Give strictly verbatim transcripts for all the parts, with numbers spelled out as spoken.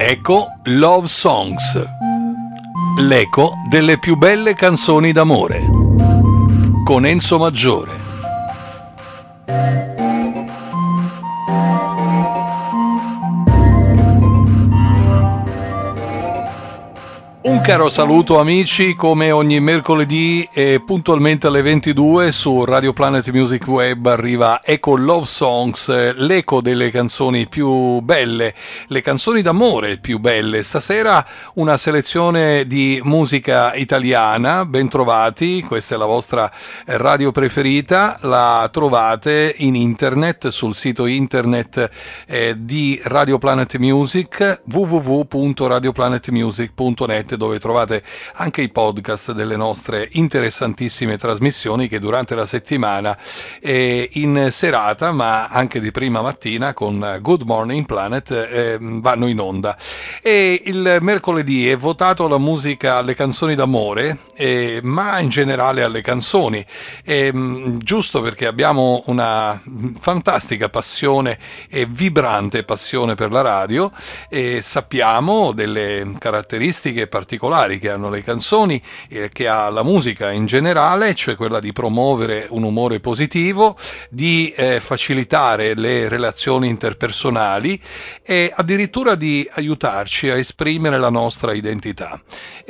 Eco Love Songs, l'eco delle più belle canzoni d'amore, con Enzo Maggiore. Un caro saluto amici, come ogni mercoledì e puntualmente alle ventidue su Radio Planet Music Web arriva Eco Love Songs, l'eco delle canzoni più belle, le canzoni d'amore più belle. Stasera una selezione di musica italiana, ben trovati, questa è la vostra radio preferita, la trovate in internet, sul sito internet eh, di Radio Planet Music, w w w punto radio planet music punto net, dove trovate anche i podcast delle nostre interessantissime trasmissioni che durante la settimana eh, in serata ma anche di prima mattina con Good Morning Planet eh, vanno in onda. E il mercoledì è votato la musica alle canzoni d'amore, eh, ma in generale alle canzoni, eh, giusto perché abbiamo una fantastica passione e vibrante passione per la radio e sappiamo delle caratteristiche particolari che hanno le canzoni e che ha la musica in generale, cioè quella di promuovere un umore positivo, di eh, facilitare le relazioni interpersonali e addirittura di aiutarci a esprimere la nostra identità.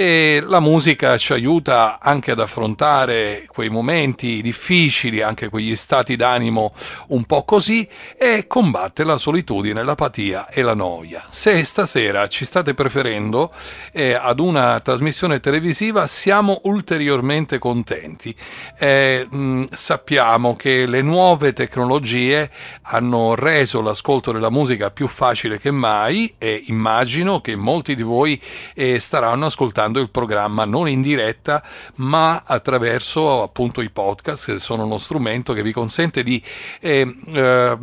E la musica ci aiuta anche ad affrontare quei momenti difficili, anche quegli stati d'animo un po' così, e combatte la solitudine, l'apatia e la noia. Se stasera ci state preferendo eh, ad una trasmissione televisiva siamo ulteriormente contenti. Eh, mh, sappiamo che le nuove tecnologie hanno reso l'ascolto della musica più facile che mai e immagino che molti di voi eh, staranno ascoltando il programma non in diretta ma attraverso appunto i podcast, che sono uno strumento che vi consente di eh, eh,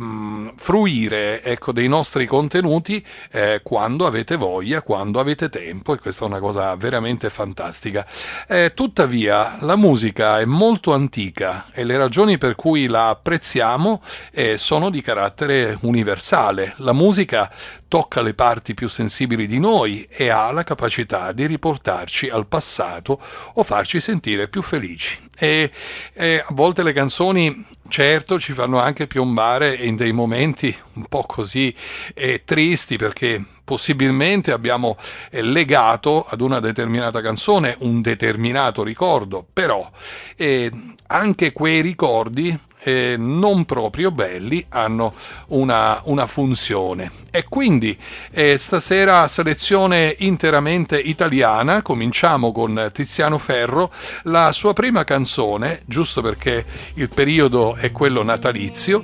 fruire ecco, dei nostri contenuti eh, quando avete voglia, quando avete tempo, e questa è una cosa veramente fantastica. Eh, tuttavia la musica è molto antica e le ragioni per cui la apprezziamo eh, sono di carattere universale. La musica tocca le parti più sensibili di noi e ha la capacità di riportarci al passato o farci sentire più felici. E, e a volte le canzoni certo ci fanno anche piombare in dei momenti un po' così eh, tristi, perché possibilmente abbiamo eh, legato ad una determinata canzone un determinato ricordo, però eh, anche quei ricordi eh, non proprio belli hanno una, una funzione. E quindi eh, stasera selezione interamente italiana. Cominciamo con Tiziano Ferro, la sua prima canzone, giusto perché il periodo è quello natalizio,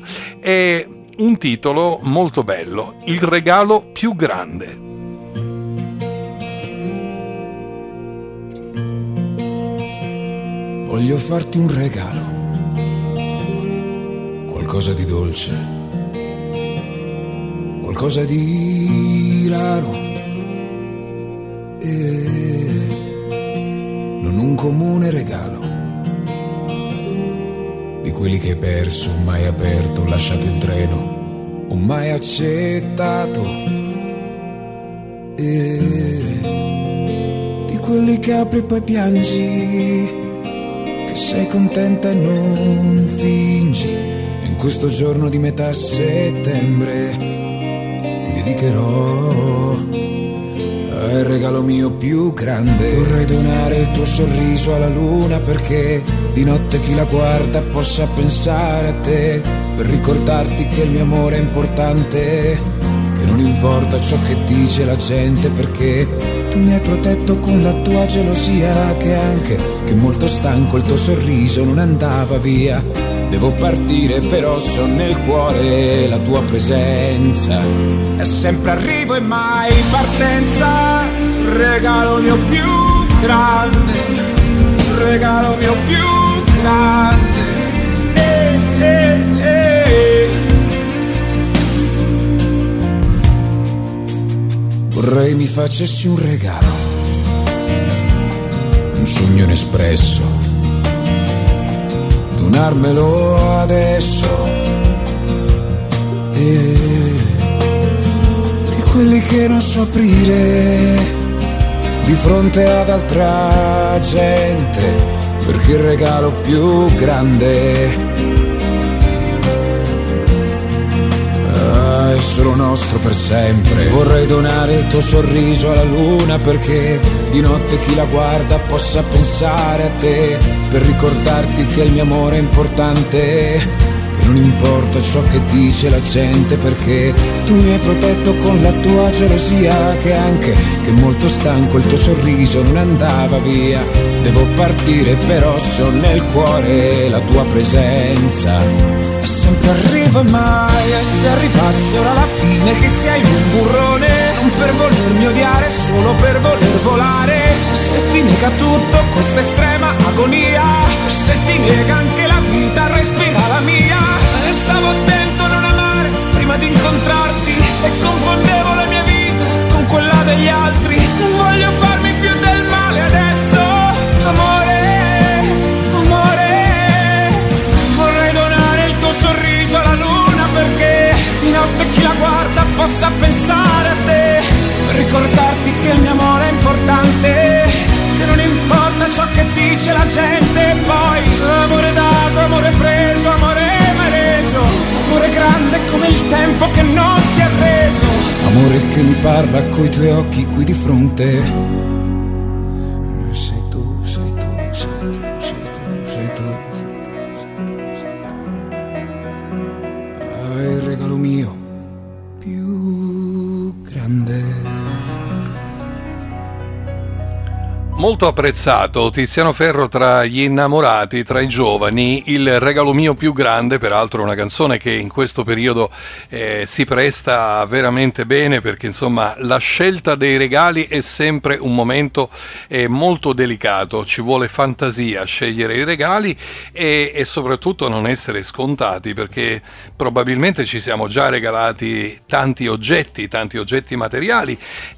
è un titolo molto bello, Il regalo più grande. Voglio farti un regalo, qualcosa di dolce, qualcosa di raro, e non un comune regalo, di quelli che hai perso, mai aperto, lasciato in treno, o mai accettato, e di quelli che apri e poi piangi, che sei contenta e non fingi. E in questo giorno di metà settembre ti dedicherò al regalo mio più grande. Vorrei donare il tuo sorriso alla luna, perché di notte chi la guarda possa pensare a te, per ricordarti che il mio amore è importante, che non importa ciò che dice la gente, perché tu mi hai protetto con la tua gelosia, che anche che molto stanco il tuo sorriso non andava via. Devo partire però so nel cuore la tua presenza, è sempre arrivo e mai partenza. Regalo mio più grande, regalo mio più grande, eh, eh, eh. Vorrei mi facessi un regalo, un sogno inespresso, donarmelo adesso, e quelli che non so aprire di fronte ad altra gente, perché il regalo più grande è solo nostro per sempre. Vorrei donare il tuo sorriso alla luna, perché di notte chi la guarda possa pensare a te, per ricordarti che il mio amore è importante, che non importa ciò che dice la gente, perché tu mi hai protetto con la tua gelosia, che anche che molto stanco il tuo sorriso non andava via. Devo partire però se ho nel cuore la tua presenza, e sempre arriva mai. E se arrivasse ora la fine, che sei un burrone, non per volermi odiare, solo per voler volare. Se ti nega tutto questa estrema agonia, se ti nega anche la vita, respira la mia. E stavo attento a non amare prima di incontrarti, e confondevo la mia vita con quella degli altri. Non voglio farmi più del male adesso, amore, amore. Vorrei donare il tuo sorriso alla luna, perché di notte chi la guarda possa pensare a te, per ricordarti che il mio amore è importante, che non importa ciò che dice la gente. Poi amore dato, amore preso, amore mai reso, amore grande come il tempo che non si è reso, amore che mi parla coi tuoi occhi qui di fronte. Sei tu, sei tu, sei tu, sei tu, sei tu, sei tu, sei tu. Il regalo mio più grande. Molto apprezzato Tiziano Ferro tra gli innamorati, tra i giovani, il regalo mio più grande, peraltro una canzone che in questo periodo eh, si presta veramente bene, perché insomma la scelta dei regali è sempre un momento eh, molto delicato, ci vuole fantasia a scegliere i regali e, e soprattutto non essere scontati, perché probabilmente ci siamo già regalati tanti oggetti, tanti oggetti materiali,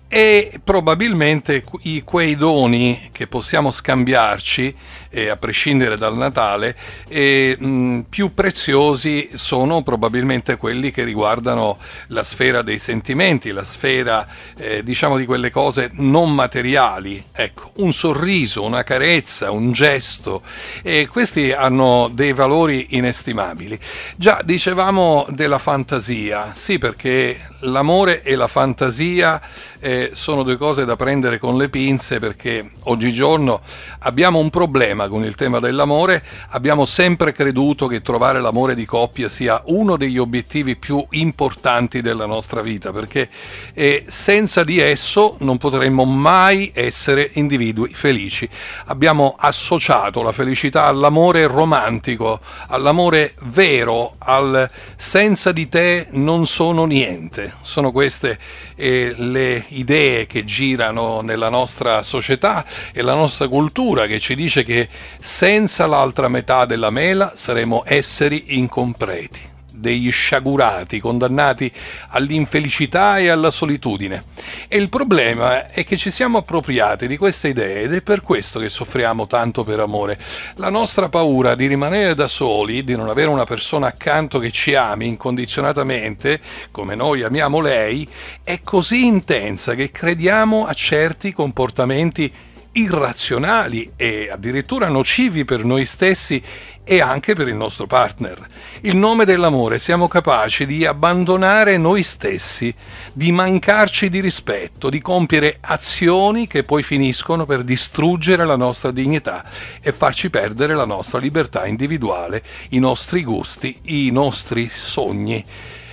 e probabilmente i, quei doni che possiamo scambiarci, eh, a prescindere dal Natale, eh, mh, più preziosi sono probabilmente quelli che riguardano la sfera dei sentimenti, la sfera eh, diciamo di quelle cose non materiali. Ecco, un sorriso, una carezza, un gesto, e questi hanno dei valori inestimabili. Già dicevamo della fantasia, sì, perché l'amore e la fantasia eh, sono due cose da prendere con le pinze, perché oggigiorno abbiamo un problema con il tema dell'amore. Abbiamo sempre creduto che trovare l'amore di coppia sia uno degli obiettivi più importanti della nostra vita, perché eh, senza di esso non potremmo mai essere individui felici. Abbiamo associato la felicità all'amore romantico, all'amore vero, al senza di te non sono niente. Sono queste eh, le idee che girano nella nostra società e la nostra cultura, che ci dice che senza l'altra metà della mela saremo esseri incompleti, degli sciagurati, condannati all'infelicità e alla solitudine. E il problema è che ci siamo appropriati di queste idee, ed è per questo che soffriamo tanto per amore. La nostra paura di rimanere da soli, di non avere una persona accanto che ci ami incondizionatamente, come noi amiamo lei, è così intensa che crediamo a certi comportamenti irrazionali e addirittura nocivi per noi stessi e anche per il nostro partner. In nome dell'amore siamo capaci di abbandonare noi stessi, di mancarci di rispetto, di compiere azioni che poi finiscono per distruggere la nostra dignità e farci perdere la nostra libertà individuale, i nostri gusti, i nostri sogni.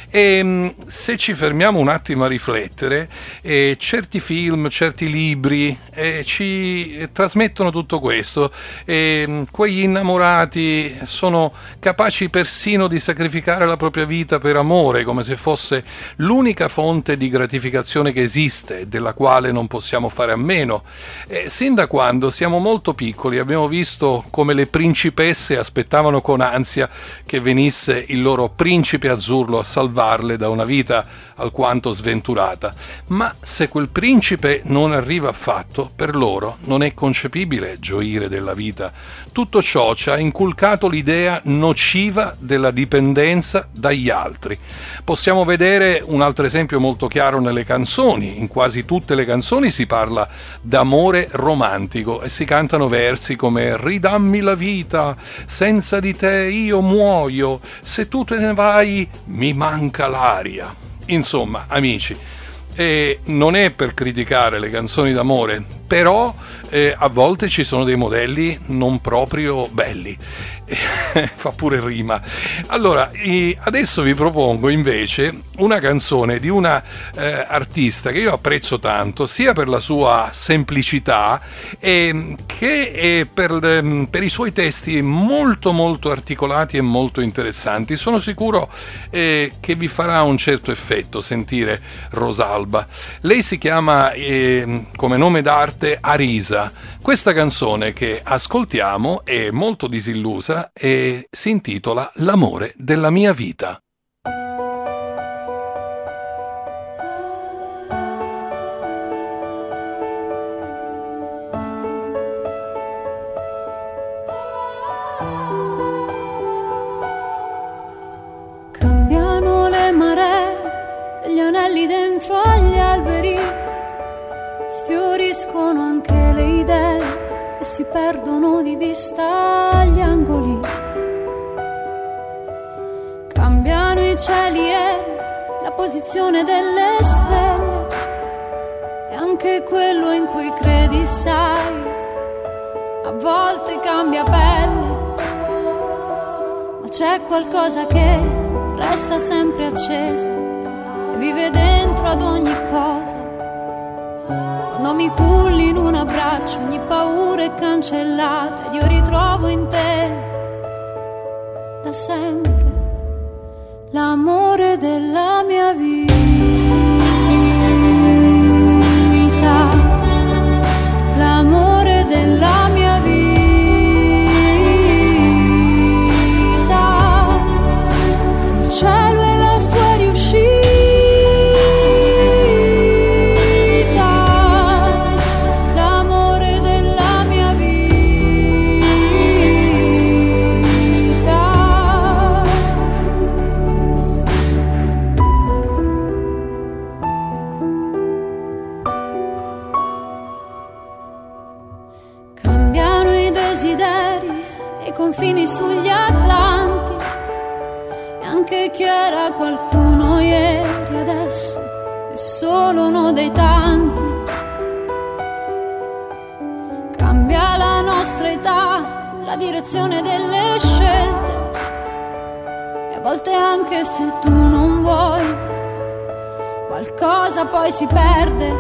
E se ci fermiamo un attimo a riflettere, eh, certi film, certi libri eh, ci eh, trasmettono tutto questo. Eh, quegli innamorati sono capaci persino di sacrificare la propria vita per amore, come se fosse l'unica fonte di gratificazione che esiste, della quale non possiamo fare a meno. Eh, sin da quando siamo molto piccoli abbiamo visto come le principesse aspettavano con ansia che venisse il loro principe azzurro a salvare salvarle da una vita alquanto sventurata. Ma se quel principe non arriva affatto, per loro non è concepibile gioire della vita. Tutto ciò ci ha inculcato l'idea nociva della dipendenza dagli altri. Possiamo vedere un altro esempio molto chiaro nelle canzoni. In quasi tutte le canzoni si parla d'amore romantico e si cantano versi come ridammi la vita, senza di te io muoio, se tu te ne vai mi manca l'aria. Insomma, amici, eh, non è per criticare le canzoni d'amore, però eh, a volte ci sono dei modelli non proprio belli. Fa pure rima. Allora, eh, adesso vi propongo invece una canzone di una eh, artista che io apprezzo tanto, sia per la sua semplicità eh, che eh, per, eh, per i suoi testi molto molto articolati e molto interessanti. Sono sicuro eh, che vi farà un certo effetto sentire Rosalba. Lei si chiama eh, come nome d'arte Arisa. Questa canzone che ascoltiamo è molto disillusa e si intitola L'amore della mia vita. Cambiano le maree, gli anelli dentro agli alberi, sfioriscono anche le idee e si perdono di vista agli angoli. Cambiano i cieli e la posizione delle stelle e anche quello in cui credi, sai, a volte cambia pelle, ma c'è qualcosa che resta sempre accesa e vive dentro ad ogni cosa. Quando mi culli in un abbraccio, ogni paura è cancellata ed io ritrovo in te da sempre l'amore della mia vita, l'amore della mia vita, il cielo e la sua riuscita. Confini sugli Atlanti e anche chi era qualcuno ieri adesso è solo uno dei tanti. Cambia la nostra età, la direzione delle scelte e a volte anche se tu non vuoi qualcosa poi si perde,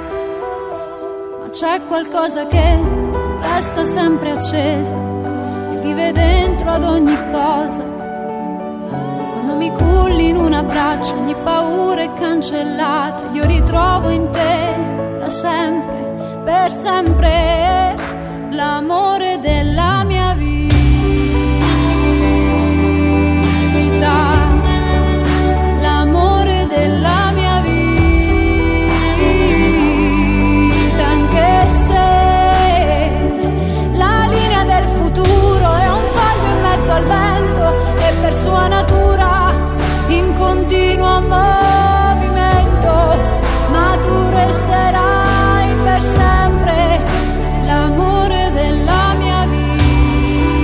ma c'è qualcosa che resta sempre accesa, vive dentro ad ogni cosa. Quando mi culli in un abbraccio ogni paura è cancellata ed io ritrovo in te da sempre, per sempre, l'amore della mia vita, l'amore della mia vita, anche se la linea del futuro è un foglio in mezzo al vento e per sua natura in continuo movimento, ma tu resterai per sempre l'amore della mia vita.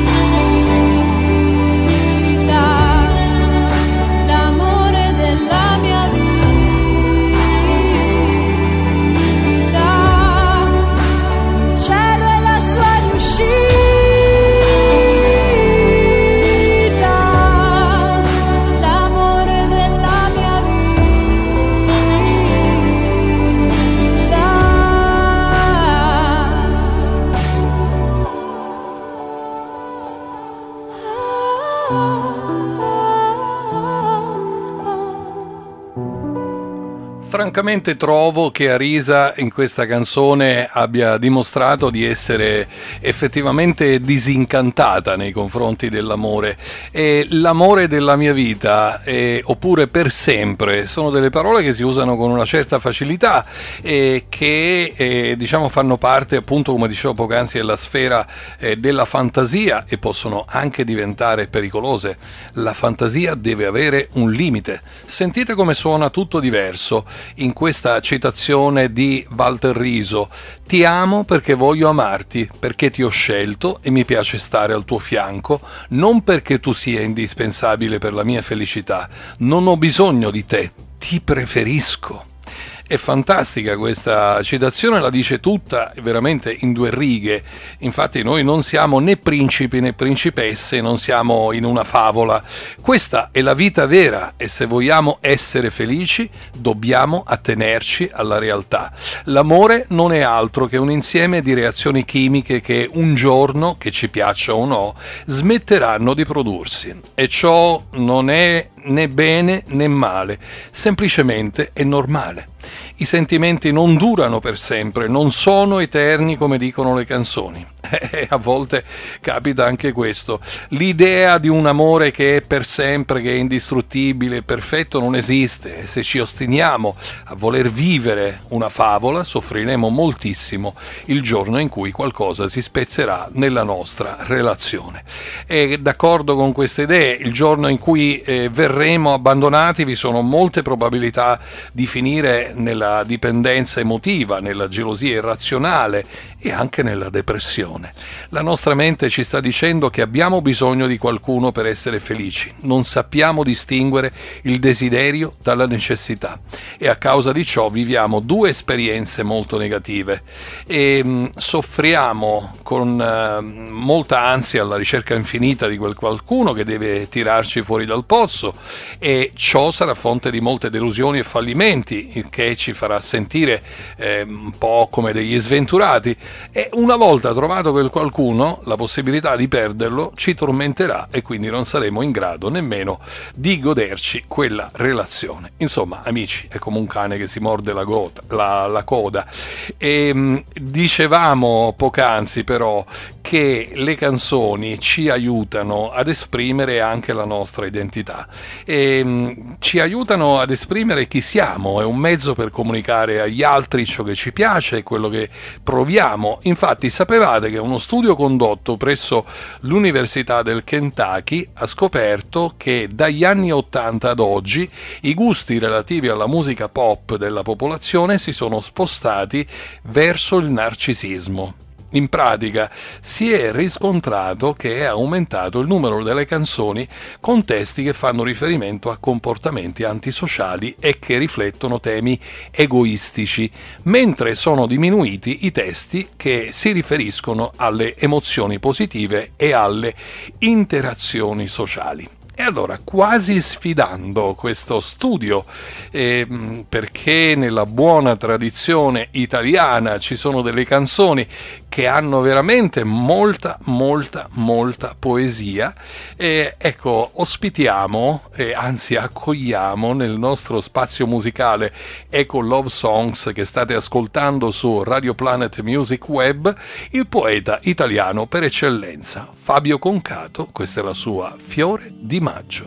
Francamente trovo che Arisa in questa canzone abbia dimostrato di essere effettivamente disincantata nei confronti dell'amore. E l'amore della mia vita, eh, oppure per sempre, sono delle parole che si usano con una certa facilità e che eh, diciamo fanno parte, appunto, come dicevo poc'anzi, della sfera eh, della fantasia, e possono anche diventare pericolose. La fantasia deve avere un limite. Sentite come suona tutto diverso in questa citazione di Walter Riso: ti amo perché voglio amarti, perché ti ho scelto e mi piace stare al tuo fianco, non perché tu sia indispensabile per la mia felicità, non ho bisogno di te, ti preferisco. È fantastica questa citazione, la dice tutta veramente in due righe. Infatti noi non siamo né principi né principesse, non siamo in una favola. Questa è la vita vera e se vogliamo essere felici dobbiamo attenerci alla realtà. L'amore non è altro che un insieme di reazioni chimiche che un giorno, che ci piaccia o no, smetteranno di prodursi. E ciò non è né bene né male, semplicemente è normale. I sentimenti non durano per sempre, non sono eterni come dicono le canzoni. E a volte capita anche questo. L'idea di un amore che è per sempre, che è indistruttibile, perfetto, non esiste. E se ci ostiniamo a voler vivere una favola, soffriremo moltissimo il giorno in cui qualcosa si spezzerà nella nostra relazione. E d'accordo con queste idee, il giorno in cui eh, verremo abbandonati, vi sono molte probabilità di finire nella dipendenza emotiva, nella gelosia irrazionale e anche nella depressione. La nostra mente ci sta dicendo che abbiamo bisogno di qualcuno per essere felici. Non sappiamo distinguere il desiderio dalla necessità e a causa di ciò viviamo due esperienze molto negative e mh, soffriamo con uh, molta ansia alla ricerca infinita di quel qualcuno che deve tirarci fuori dal pozzo, e ciò sarà fonte di molte delusioni e fallimenti, il che ci farà sentire eh, un po' come degli sventurati, e una volta trovato quel qualcuno la possibilità di perderlo ci tormenterà e quindi non saremo in grado nemmeno di goderci quella relazione. Insomma, amici, è come un cane che si morde la, gota, la, la coda. E mh, dicevamo poc'anzi però che le canzoni ci aiutano ad esprimere anche la nostra identità e mh, ci aiutano ad esprimere chi siamo. È un mezzo per comunicare agli altri ciò che ci piace e quello che proviamo. Infatti sapevate che uno studio condotto presso l'Università del Kentucky ha scoperto che dagli anni ottanta ad oggi i gusti relativi alla musica pop della popolazione si sono spostati verso il narcisismo. In pratica si è riscontrato che è aumentato il numero delle canzoni con testi che fanno riferimento a comportamenti antisociali e che riflettono temi egoistici, mentre sono diminuiti i testi che si riferiscono alle emozioni positive e alle interazioni sociali. E allora, quasi sfidando questo studio, eh, perché nella buona tradizione italiana ci sono delle canzoni che hanno veramente molta, molta, molta poesia, e ecco, ospitiamo, e anzi accogliamo nel nostro spazio musicale Eco Love Songs che state ascoltando su Radio Planet Music Web, il poeta italiano per eccellenza, Fabio Concato. Questa è la sua Fiore di Maggio.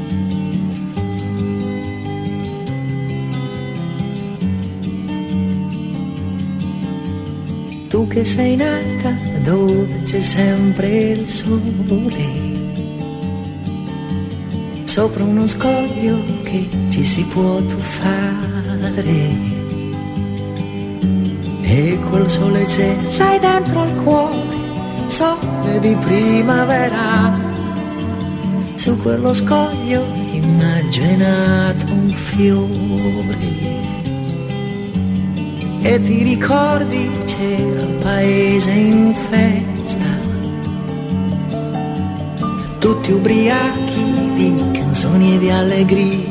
Tu che sei nata dove c'è sempre il sole, sopra uno scoglio che ci si può tuffare, e col sole c'è, l'hai dentro al cuore, sole di primavera. Su quello scoglio immaginato un fiore, e ti ricordi c'era il paese in festa, tutti ubriachi di canzoni e di allegria,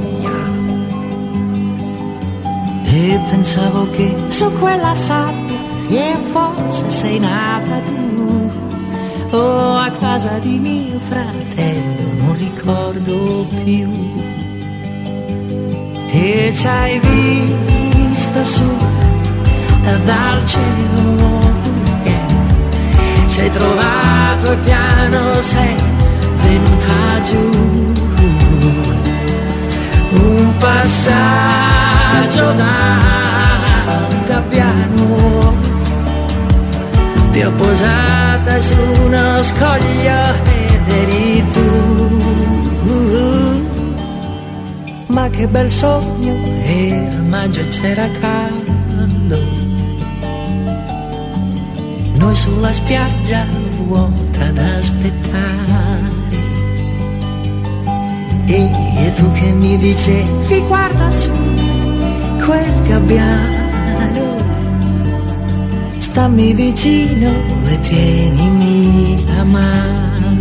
e pensavo che su quella sabbia e forse sei nata tu, o a casa di mio fratello non ricordo più. E e ci hai visto su dal cielo, yeah. Sei trovato il piano, sei venuta giù, un passaggio da un gabbiano, ti ho posata su uno scoglio ed eri tu. Ma che bel sogno, e a maggio c'era caldo, noi sulla spiaggia vuota ad aspettare, e, e tu che mi dicevi guarda su quel gabbiano, stammi vicino e tienimi la mano.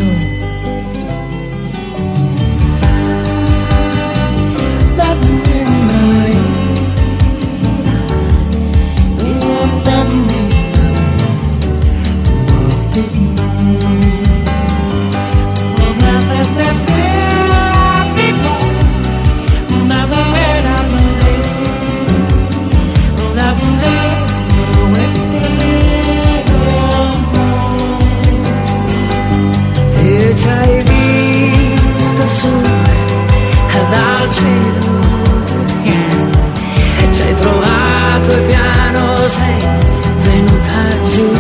Ci hai visto su dal cielo, yeah. Sei trovato il piano, sei venuta giù,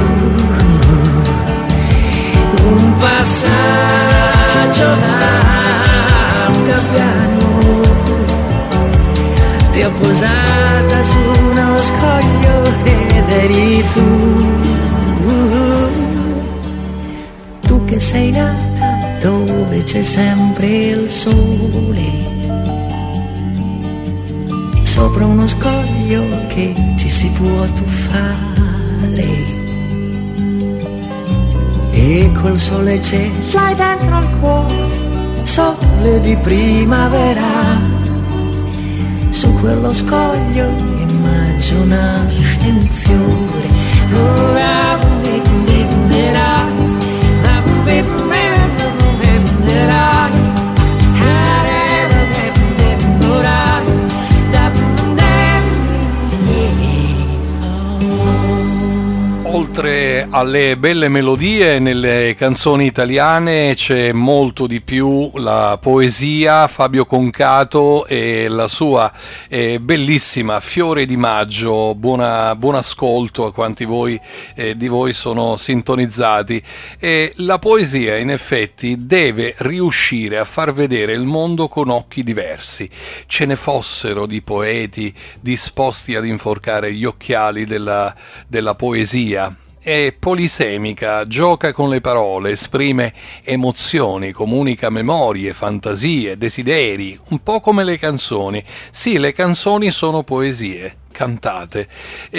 un passaggio da un gabbiano, ti ho posata su uno scoglio ed eri tu, tu che sei nata dove c'è sempre il sole, sopra uno scoglio che ci si può tuffare, e col sole ce l'hai dentro al cuore, sole di primavera, su quello scoglio in maggio nasce un fiore. Oltre alle belle melodie nelle canzoni italiane c'è molto di più, la poesia. Fabio Concato e la sua eh, bellissima Fiore di Maggio. Buona, buon ascolto a quanti voi, eh, di voi sono sintonizzati. E la poesia in effetti deve riuscire a far vedere il mondo con occhi diversi. Ce ne fossero di poeti disposti ad inforcare gli occhiali della, della poesia. È polisemica, gioca con le parole, esprime emozioni, comunica memorie, fantasie, desideri, un po' come le canzoni. Sì, le canzoni sono poesie cantate,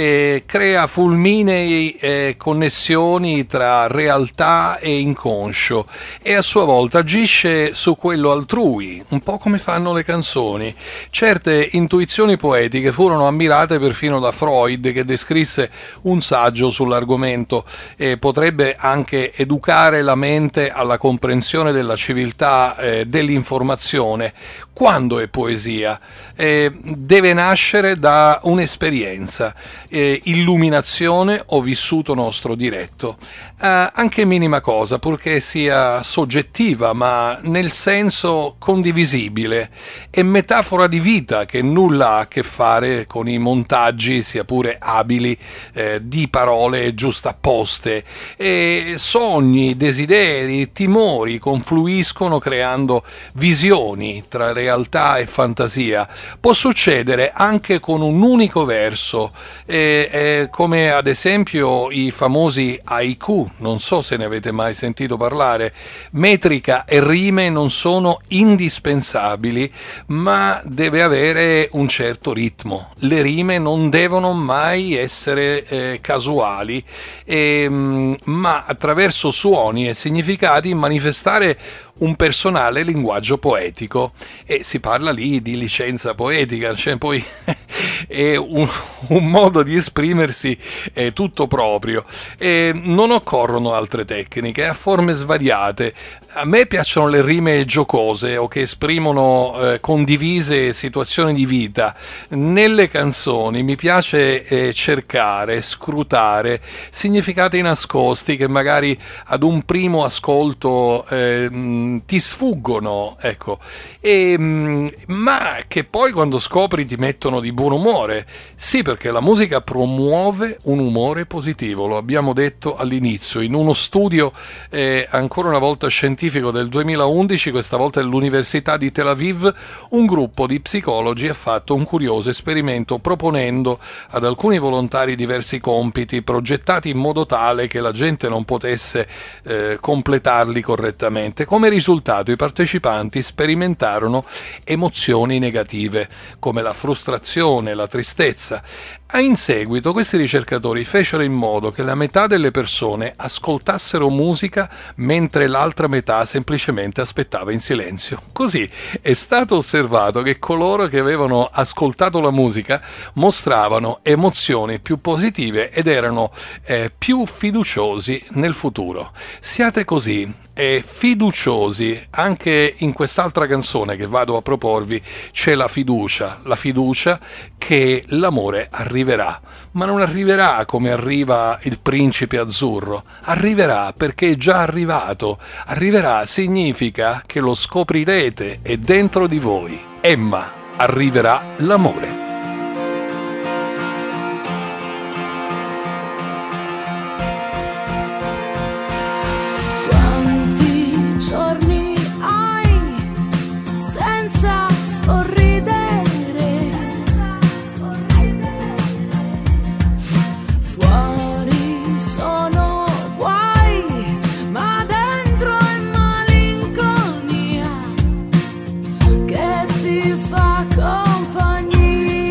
e crea fulminei eh, connessioni tra realtà e inconscio, e a sua volta agisce su quello altrui, un po' come fanno le canzoni. Certe intuizioni poetiche furono ammirate perfino da Freud, che descrisse un saggio sull'argomento, e potrebbe anche educare la mente alla comprensione della civiltà eh, dell'informazione. Quando è poesia? Eh, deve nascere da un'esperienza, eh, illuminazione o vissuto nostro diretto, eh, anche minima cosa, purché sia soggettiva, ma nel senso condivisibile. È metafora di vita che nulla ha a che fare con i montaggi, sia pure abili, eh, di parole giustapposte. E sogni, desideri, timori confluiscono creando visioni tra realtà e fantasia. Può succedere anche con un unico verso, eh, eh, come ad esempio i famosi haiku. Non so se ne avete mai sentito parlare. Metrica e rime non sono indispensabili, ma deve avere un certo ritmo. Le rime non devono mai essere eh, casuali, eh, ma attraverso suoni e significati manifestare un personale linguaggio poetico. E si parla lì di licenza poetica, cioè poi è un, un modo di esprimersi eh, tutto proprio. E non occorrono altre tecniche, a forme svariate. A me piacciono le rime giocose o che esprimono eh, condivise situazioni di vita. Nelle canzoni mi piace eh, cercare, scrutare significati nascosti che magari ad un primo ascolto eh, mh, ti sfuggono, ecco, e, mh, ma che poi quando scopri ti mettono di buon umore. Sì, perché la musica promuove un umore positivo, lo abbiamo detto all'inizio, in uno studio eh, ancora una volta scientifico del duemilaundici, questa volta dell'Università di Tel Aviv, un gruppo di psicologi ha fatto un curioso esperimento proponendo ad alcuni volontari diversi compiti progettati in modo tale che la gente non potesse eh, completarli correttamente. Come risultato i partecipanti sperimentarono emozioni negative come la frustrazione, la tristezza. In seguito questi ricercatori fecero in modo che la metà delle persone ascoltassero musica mentre l'altra metà semplicemente aspettava in silenzio. Così è stato osservato che coloro che avevano ascoltato la musica mostravano emozioni più positive ed erano eh, più fiduciosi nel futuro. Siate così e fiduciosi. Anche in quest'altra canzone che vado a proporvi c'è la fiducia, la fiducia che l'amore arriverà, ma non arriverà come arriva il principe azzurro, arriverà perché è già arrivato, arriverà significa che lo scoprirete, è dentro di voi. Emma, arriverà l'amore. Giorni hai senza sorridere, fuori sono guai, ma dentro è malinconia che ti fa compagnia.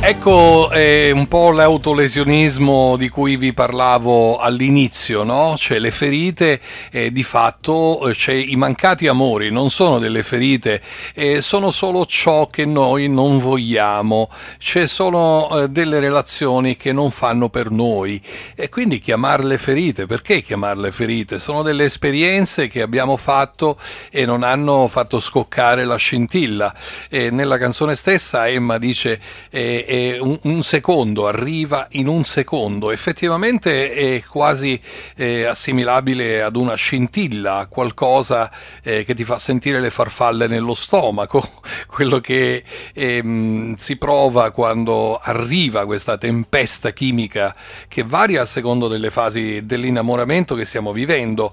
Ecco eh, un po' l'autolesionismo di cui vi parlavo all'inizio, no? C'è le ferite, eh, di fatto eh, c'è i mancati amori, non sono delle ferite, eh, sono solo ciò che noi non vogliamo, c'è solo eh, delle relazioni che non fanno per noi, e quindi chiamarle ferite, perché chiamarle ferite? Sono delle esperienze che abbiamo fatto e non hanno fatto scoccare la scintilla. E nella canzone stessa Emma dice eh, eh, Un, un secondo, arriva in un secondo, effettivamente è quasi eh, assimilabile ad una scintilla, a qualcosa eh, che ti fa sentire le farfalle nello stomaco, quello che ehm, si prova quando arriva questa tempesta chimica che varia a secondo delle fasi dell'innamoramento che stiamo vivendo.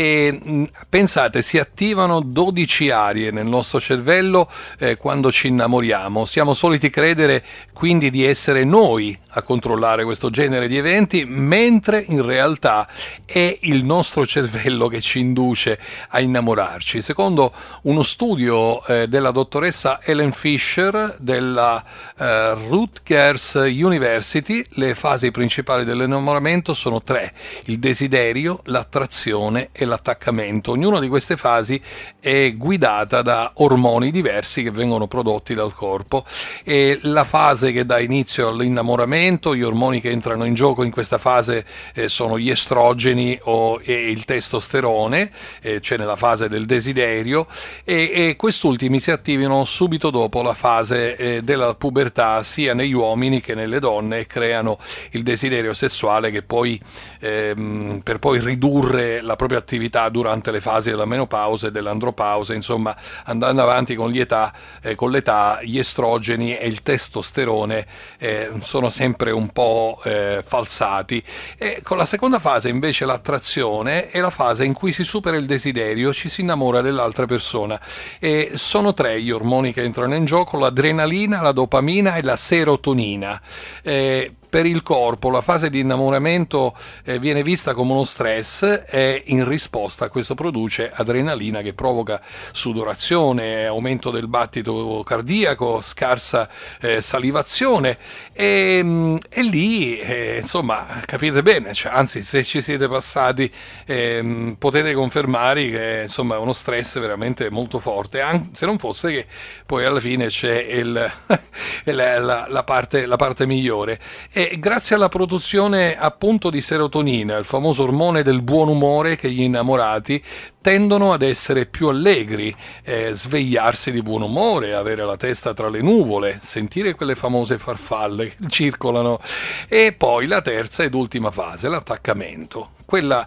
E mh, pensate, si attivano dodici aree nel nostro cervello eh, quando ci innamoriamo. Siamo soliti credere quindi di essere noi a controllare questo genere di eventi, mentre in realtà è il nostro cervello che ci induce a innamorarci. Secondo uno studio eh, della dottoressa Ellen Fisher della eh, Rutgers University, le fasi principali dell'innamoramento sono tre: il desiderio, l'attrazione e l'attaccamento. Ognuna di queste fasi è guidata da ormoni diversi che vengono prodotti dal corpo, e la fase che dà inizio all'innamoramento, gli ormoni che entrano in gioco in questa fase eh, sono gli estrogeni o e il testosterone, eh, cioè nella fase del desiderio, e, e quest'ultimi si attivano subito dopo la fase eh, della pubertà, sia negli uomini che nelle donne, e creano il desiderio sessuale che poi ehm, per poi ridurre la propria attività durante le fasi della menopausa e dell'andropausa. Insomma, andando avanti con l'età, eh, con l'età gli estrogeni e il testosterone Eh, sono sempre un po' eh, falsati. E con la seconda fase invece, l'attrazione, è la fase in cui si supera il desiderio, ci si innamora dell'altra persona, e sono tre gli ormoni che entrano in gioco: l'adrenalina, la dopamina e la serotonina. Eh, Per il corpo la fase di innamoramento eh, viene vista come uno stress, e in risposta a questo produce adrenalina che provoca sudorazione, aumento del battito cardiaco, scarsa eh, salivazione, e, e lì eh, insomma capite bene, cioè, anzi, se ci siete passati eh, potete confermare che insomma è uno stress veramente molto forte, anche se non fosse che poi alla fine c'è il, la, la, la, parte, la parte migliore. E grazie alla produzione appunto di serotonina, il famoso ormone del buon umore, che gli innamorati tendono ad essere più allegri, eh, svegliarsi di buon umore, avere la testa tra le nuvole, sentire quelle famose farfalle che circolano. E poi la terza ed ultima fase, l'attaccamento. Quella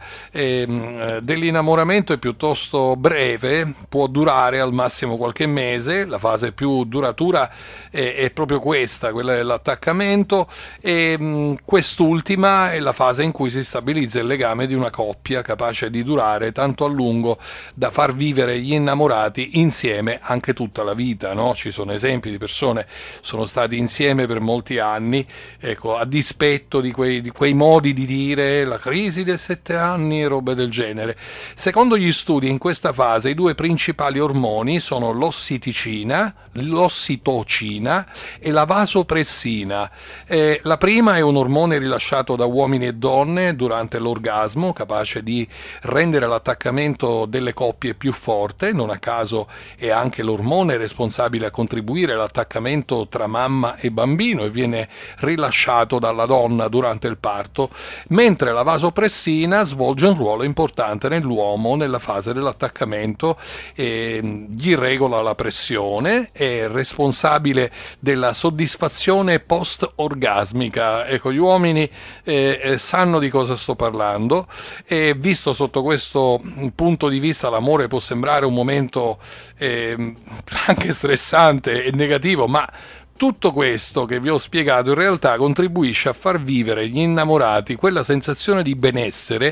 ehm, dell'innamoramento è piuttosto breve, può durare al massimo qualche mese. La fase più duratura è, è proprio questa, quella dell'attaccamento, e mh, quest'ultima è la fase in cui si stabilizza il legame di una coppia capace di durare tanto a lungo da far vivere gli innamorati insieme anche tutta la vita, no? Ci sono esempi di persone sono stati insieme per molti anni, ecco, a dispetto di quei, di quei modi di dire la crisi del sette anni e robe del genere. Secondo gli studi, in questa fase i due principali ormoni sono l'ossiticina, l'ossitocina e la vasopressina. Eh, la prima è un ormone rilasciato da uomini e donne durante l'orgasmo, capace di rendere l'attaccamento delle coppie più forte. Non a caso è anche l'ormone responsabile a contribuire all'attaccamento tra mamma e bambino, e viene rilasciato dalla donna durante il parto, mentre la vasopressina svolge un ruolo importante nell'uomo nella fase dell'attaccamento, e gli regola la pressione, è responsabile della soddisfazione post-orgasmica. Ecco, gli uomini eh, eh, sanno di cosa sto parlando, e visto sotto questo punto di vista l'amore può sembrare un momento eh, anche stressante e negativo, ma tutto questo che vi ho spiegato in realtà contribuisce a far vivere gli innamorati quella sensazione di benessere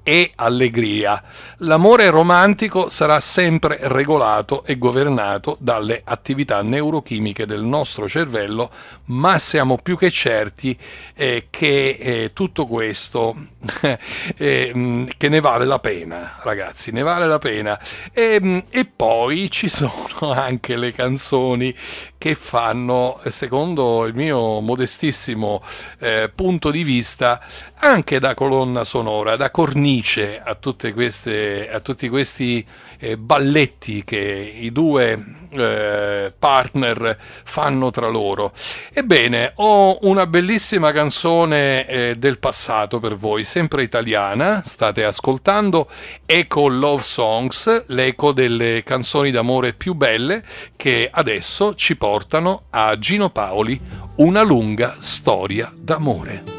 e allegria. L'amore romantico sarà sempre regolato e governato dalle attività neurochimiche del nostro cervello, ma siamo più che certi eh, che eh, tutto questo eh, che ne vale la pena, ragazzi, ne vale la pena. E, e poi ci sono anche le canzoni che fanno, secondo il mio modestissimo eh, punto di vista, anche da colonna sonora, da cornice a tutte queste, a tutti questi eh, balletti che i due eh, partner fanno tra loro. Ebbene, ho una bellissima canzone eh, del passato per voi, sempre italiana. State ascoltando Eco Love Songs, l'eco delle canzoni d'amore più belle, che adesso ci portano a Gino Paoli, Una lunga storia d'amore.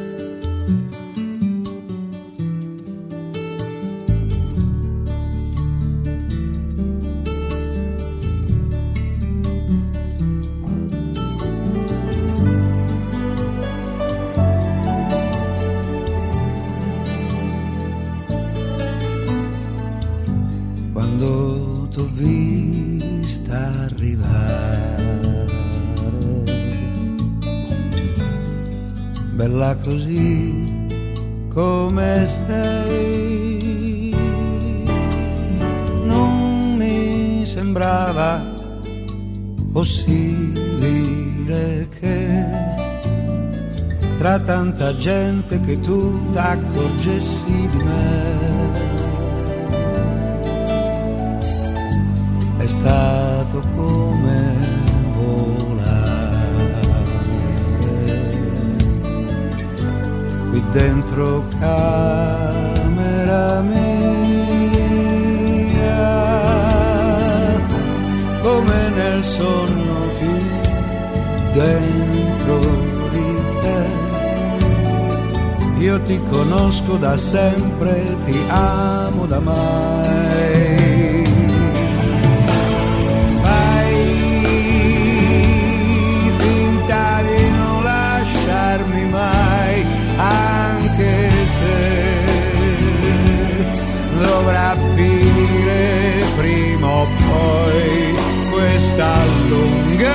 Quando t'ho vista arrivare, bella così come sei, non mi sembrava possibile che tra tanta gente che tu t'accorgessi di me. È stato come volare qui dentro camera mia, come nel sogno più dentro di te. Io ti conosco da sempre, ti amo da mai. Mai, anche se dovrà finire prima o poi questa lunga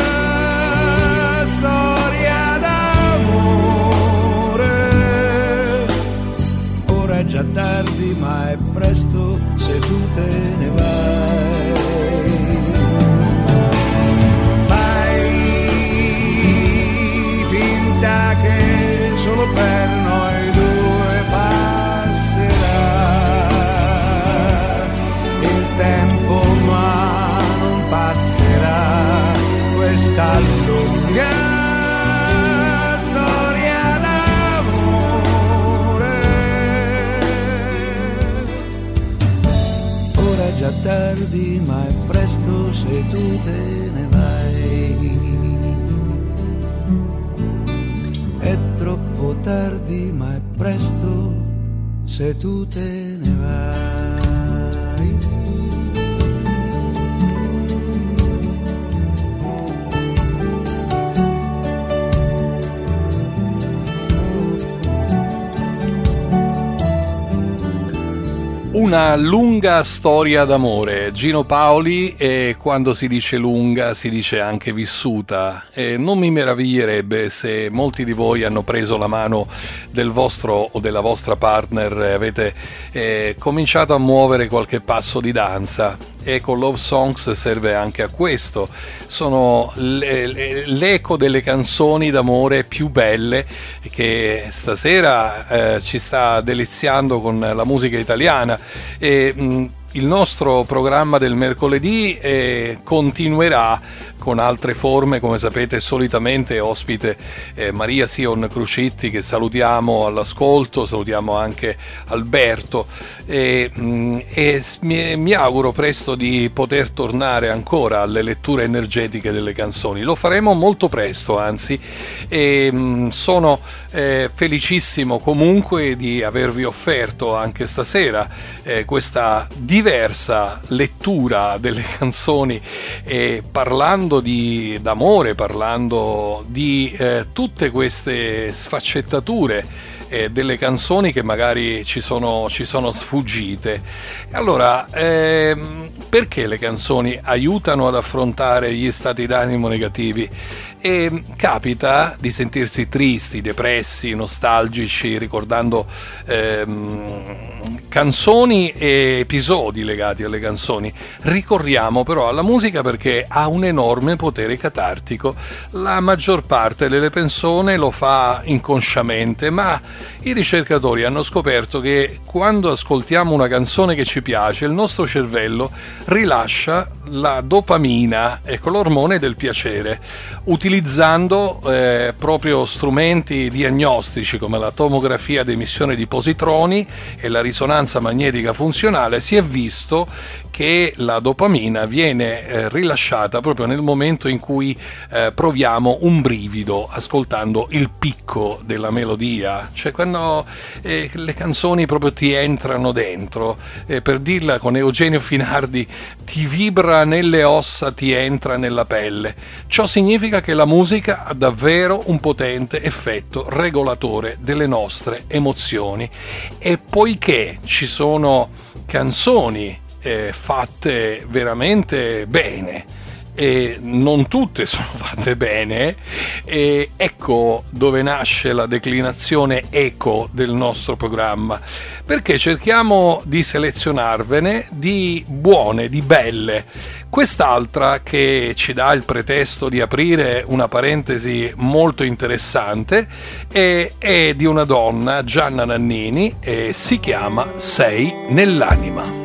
storia d'amore. Ora è già tardi, ma è presto se tu te ne vai. Che solo per noi due passerà il tempo, ma non passerà questa lunga storia d'amore. Ora è già tardi, ma è presto se tu te ne vai. È troppo tardi, ma è presto se tu te ne vai. Una lunga storia d'amore, Gino Paoli, e quando si dice lunga si dice anche vissuta, e non mi meraviglierebbe se molti di voi hanno preso la mano del vostro o della vostra partner e avete eh, cominciato a muovere qualche passo di danza. Eco Love Songs serve anche a questo, sono le, le, l'eco delle canzoni d'amore più belle che stasera eh, ci sta deliziando con la musica italiana. E mh, il nostro programma del mercoledì eh, continuerà con altre forme, come sapete solitamente ospite eh, Maria Sion Crucitti, che salutiamo all'ascolto, salutiamo anche Alberto e, mh, e mi, mi auguro presto di poter tornare ancora alle letture energetiche delle canzoni. Lo faremo molto presto, anzi, e mh, sono eh, felicissimo comunque di avervi offerto anche stasera eh, questa diversa lettura delle canzoni, e parlando di d'amore, parlando di eh, tutte queste sfaccettature eh, delle canzoni che magari ci sono, ci sono sfuggite. Allora, ehm, perché le canzoni aiutano ad affrontare gli stati d'animo negativi? E capita di sentirsi tristi, depressi, nostalgici, ricordando ehm, canzoni e episodi legati alle canzoni. Ricorriamo però alla musica perché ha un enorme potere catartico. La maggior parte delle persone lo fa inconsciamente, ma i ricercatori hanno scoperto che quando ascoltiamo una canzone che ci piace, il nostro cervello rilascia la dopamina, ecco, l'ormone del piacere, utilizzando eh, proprio strumenti diagnostici come la tomografia ad emissione di positroni e la risonanza magnetica funzionale. Si è visto che la dopamina viene eh, rilasciata proprio nel momento in cui eh, proviamo un brivido ascoltando il picco della melodia, cioè quando eh, le canzoni proprio ti entrano dentro, eh, per dirla con Eugenio Finardi, ti vibra nelle ossa, ti entra nella pelle. Ciò significa che la musica ha davvero un potente effetto regolatore delle nostre emozioni, e poiché ci sono canzoni eh, fatte veramente bene e non tutte sono fatte bene, e ecco dove nasce la declinazione eco del nostro programma, perché cerchiamo di selezionarvene di buone, di belle. Quest'altra, che ci dà il pretesto di aprire una parentesi molto interessante, è, è di una donna, Gianna Nannini, e si chiama Sei nell'anima.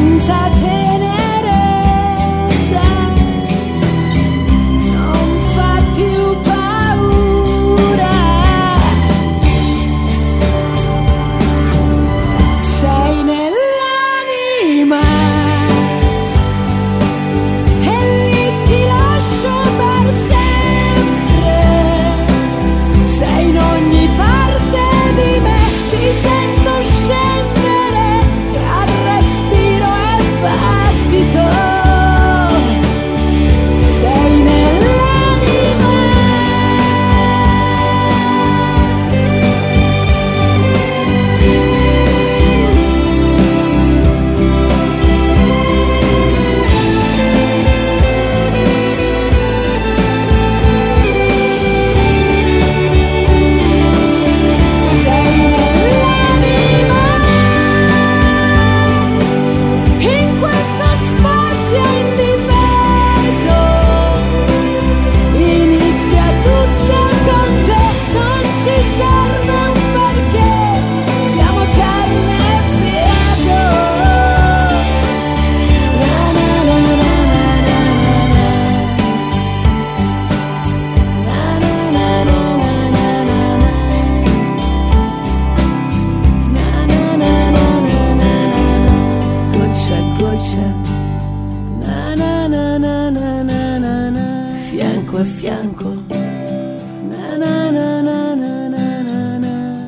Quanta tenerezza non fa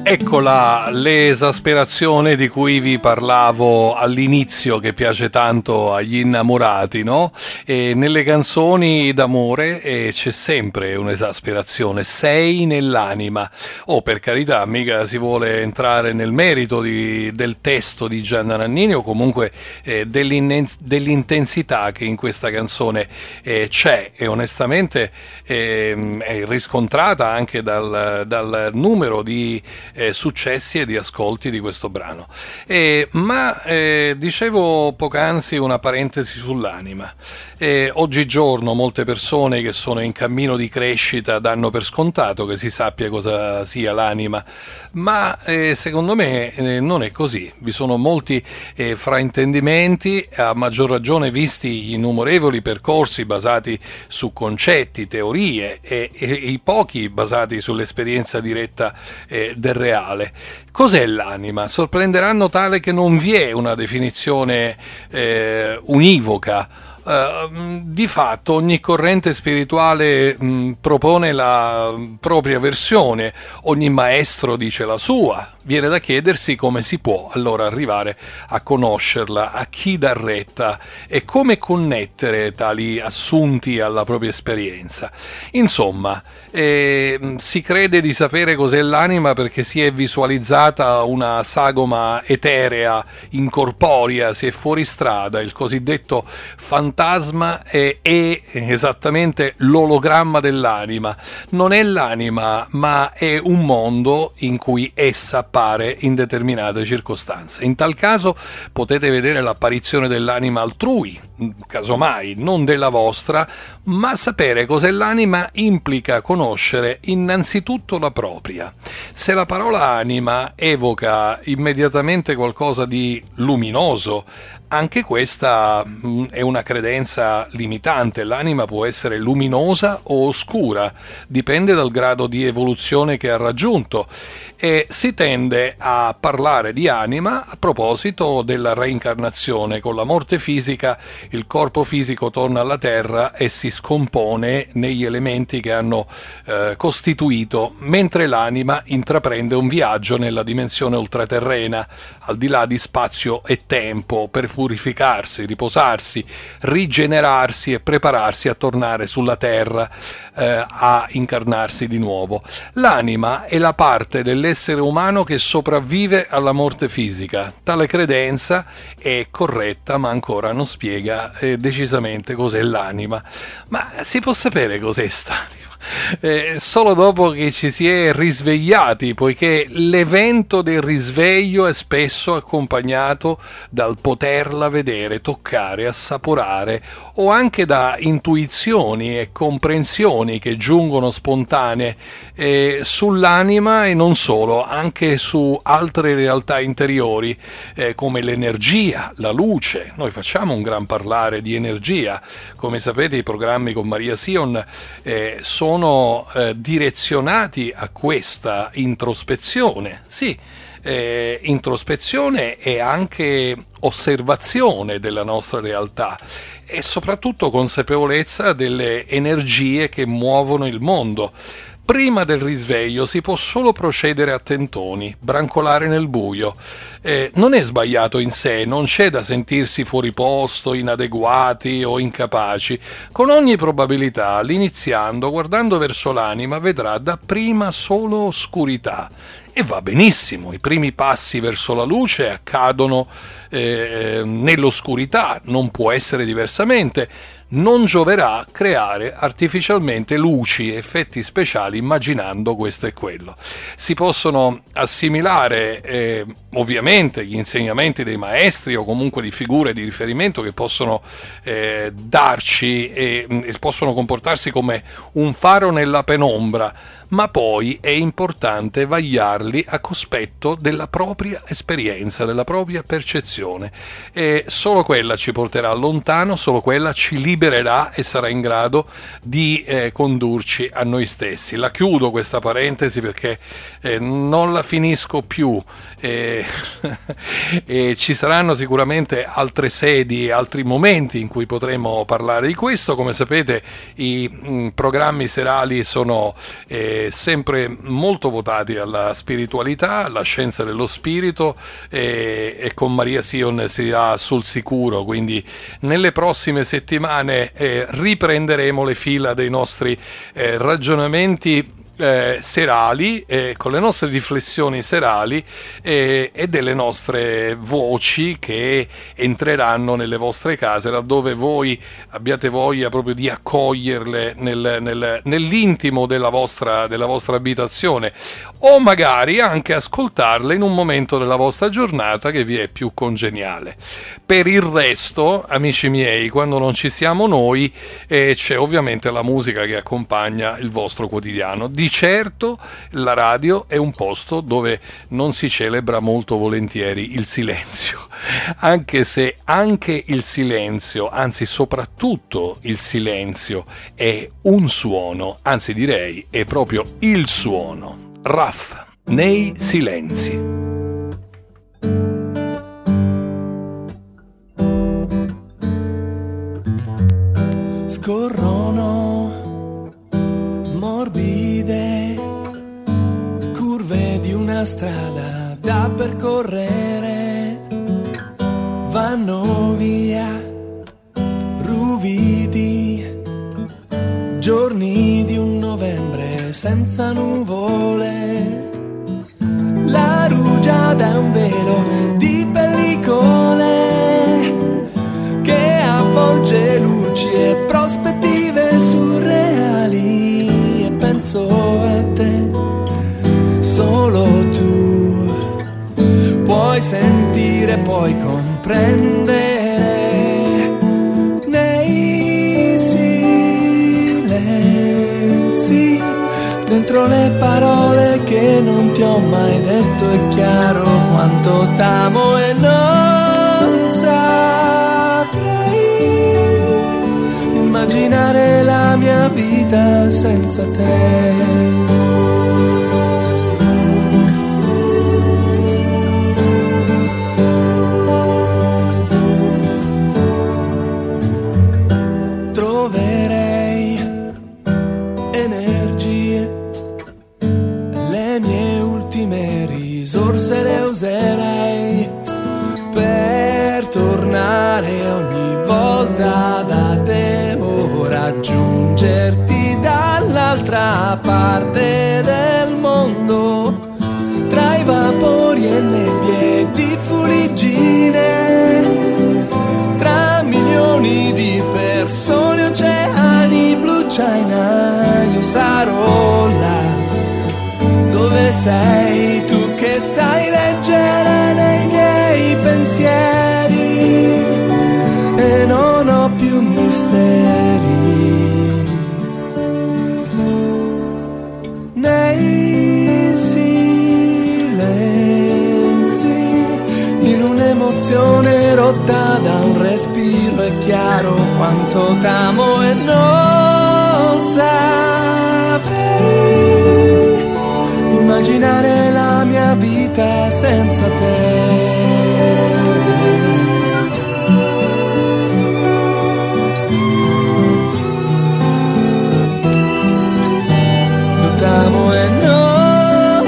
Eccola l'esasperazione di cui vi parlavo all'inizio, che piace tanto agli innamorati, no? E nelle canzoni d'amore eh, c'è sempre un'esasperazione, sei nell'anima. Oh, per carità, mica si vuole entrare nel merito di, del testo di Gianna Nannini o comunque eh, dell'intensità che in questa canzone eh, c'è, e onestamente eh, è riscontrata anche dal, dal numero di Eh, successi e di ascolti di questo brano. Eh, ma eh, dicevo poc'anzi una parentesi sull'anima. Eh, oggigiorno molte persone che sono in cammino di crescita danno per scontato che si sappia cosa sia l'anima, ma eh, secondo me eh, non è così. Vi sono molti eh, fraintendimenti, a maggior ragione visti gli innumerevoli percorsi basati su concetti, teorie e, e i pochi basati sull'esperienza diretta eh, del reale. Cos'è l'anima? Sorprenderanno tale che non vi è una definizione eh, univoca. Uh, di fatto ogni corrente spirituale mh, propone la propria versione, ogni maestro dice la sua. Viene da chiedersi come si può allora arrivare a conoscerla, a chi dar retta e come connettere tali assunti alla propria esperienza. Insomma, eh, si crede di sapere cos'è l'anima perché si è visualizzata una sagoma eterea, incorporea, si è fuori strada, il cosiddetto fantasma è, è esattamente l'ologramma dell'anima. Non è l'anima, ma è un mondo in cui essa appare in determinate circostanze. In tal caso potete vedere l'apparizione dell'anima altrui, casomai non della vostra, ma sapere cos'è l'anima implica conoscere innanzitutto la propria. Se la parola anima evoca immediatamente qualcosa di luminoso, anche questa è una credenza limitante. L'anima può essere luminosa o oscura, dipende dal grado di evoluzione che ha raggiunto, e si tende a parlare di anima a proposito della reincarnazione. Con la morte fisica il corpo fisico torna alla terra e si scompone negli elementi che hanno eh, costituito, mentre l'anima intraprende un viaggio nella dimensione ultraterrena, al di là di spazio e tempo, per purificarsi, riposarsi, rigenerarsi e prepararsi a tornare sulla terra eh, a incarnarsi di nuovo. L'anima è la parte dell'essere umano che sopravvive alla morte fisica. Tale credenza è corretta, ma ancora non spiega eh, decisamente cos'è l'anima. Ma si può sapere cos'è st'anima? Eh, solo dopo che ci si è risvegliati, poiché l'evento del risveglio è spesso accompagnato dal poterla vedere, toccare, assaporare, o anche da intuizioni e comprensioni che giungono spontanee eh, sull'anima e non solo, anche su altre realtà interiori eh, come l'energia, la luce. Noi facciamo un gran parlare di energia, come sapete i programmi con Maria Sion eh, sono sono eh, direzionati a questa introspezione, sì, eh, introspezione e anche osservazione della nostra realtà e soprattutto consapevolezza delle energie che muovono il mondo. Prima del risveglio si può solo procedere a tentoni, brancolare nel buio. Eh, non è sbagliato in sé, non c'è da sentirsi fuori posto, inadeguati o incapaci. Con ogni probabilità, l'iniziando, guardando verso l'anima, vedrà dapprima solo oscurità. E va benissimo, i primi passi verso la luce accadono eh, nell'oscurità, non può essere diversamente. Non gioverà creare artificialmente luci e effetti speciali immaginando questo e quello. Si possono assimilare eh, ovviamente gli insegnamenti dei maestri o comunque di figure di riferimento che possono eh, darci e, e possono comportarsi come un faro nella penombra, ma poi è importante vagliarli a cospetto della propria esperienza, della propria percezione, e solo quella ci porterà lontano, solo quella ci libererà e sarà in grado di eh, condurci a noi stessi. La chiudo questa parentesi perché eh, non la finisco più e, e ci saranno sicuramente altre sedi, altri momenti in cui potremo parlare di questo. Come sapete i mh, programmi serali sono eh, eh, sempre molto votati alla spiritualità, alla scienza dello spirito, eh, e con Maria Sion si ha sul sicuro, quindi nelle prossime settimane eh, riprenderemo le fila dei nostri eh, ragionamenti Eh, serali, eh, con le nostre riflessioni serali eh, e delle nostre voci che entreranno nelle vostre case, laddove voi abbiate voglia proprio di accoglierle nel, nel, nell'intimo della vostra, della vostra abitazione, o magari anche ascoltarle in un momento della vostra giornata che vi è più congeniale. Per il resto, amici miei, quando non ci siamo noi, eh, c'è ovviamente la musica che accompagna il vostro quotidiano. Di certo la radio è un posto dove non si celebra molto volentieri il silenzio, anche se anche il silenzio, anzi soprattutto il silenzio, è un suono, anzi direi è proprio il suono. Raff, nei silenzi. Scorrono morbide curve di una strada da percorrere, vanno via ruvidi, giorni di un novembre senza nuvole, la rugiada è un velo di pellicole che avvolge luci e prospettive surreali, e penso a te, solo tu puoi sentire, puoi comprendere nei silenzi, dentro le parole che non ti ho mai detto. È chiaro quanto t'amo e non saprei immaginare la mia vita senza te. Troverei energie, le mie ultime risorse le userei per tornare ogni volta da te o raggiungerti dall'altra parte del mondo, tra i vapori e nebbie di fuliggine, tra milioni di persone, oceani, blu China. Io sarò là dove sei tu, che sai leggere nei miei pensieri e non ho più misteri. Nei silenzi, in un'emozione rotta da un respiro, è chiaro quanto t'amo e non saprei immaginare la mia vita senza te. Io t'amo e non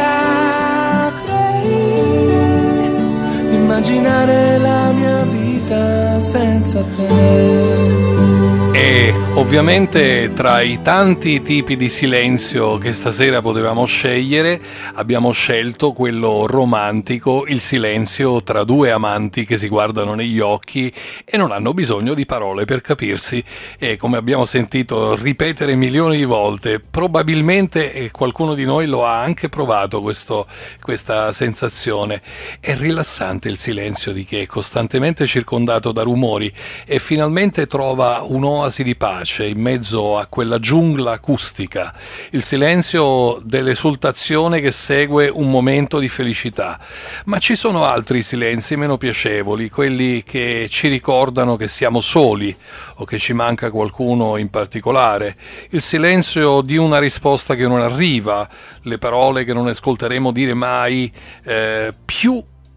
saprei immaginare la mia vita senza te. E ovviamente tra i tanti tipi di silenzio che stasera potevamo scegliere, abbiamo scelto quello romantico, il silenzio tra due amanti che si guardano negli occhi e non hanno bisogno di parole per capirsi, e come abbiamo sentito ripetere milioni di volte, probabilmente qualcuno di noi lo ha anche provato questo, questa sensazione. È rilassante il silenzio di chi è costantemente circondato da rumori e finalmente trova un'oasi di pace in mezzo a quella giungla acustica, il silenzio dell'esultazione che segue un momento di felicità. Ma ci sono altri silenzi meno piacevoli, quelli che ci ricordano che siamo soli o che ci manca qualcuno in particolare, il silenzio di una risposta che non arriva, le parole che non ascolteremo dire mai, eh, più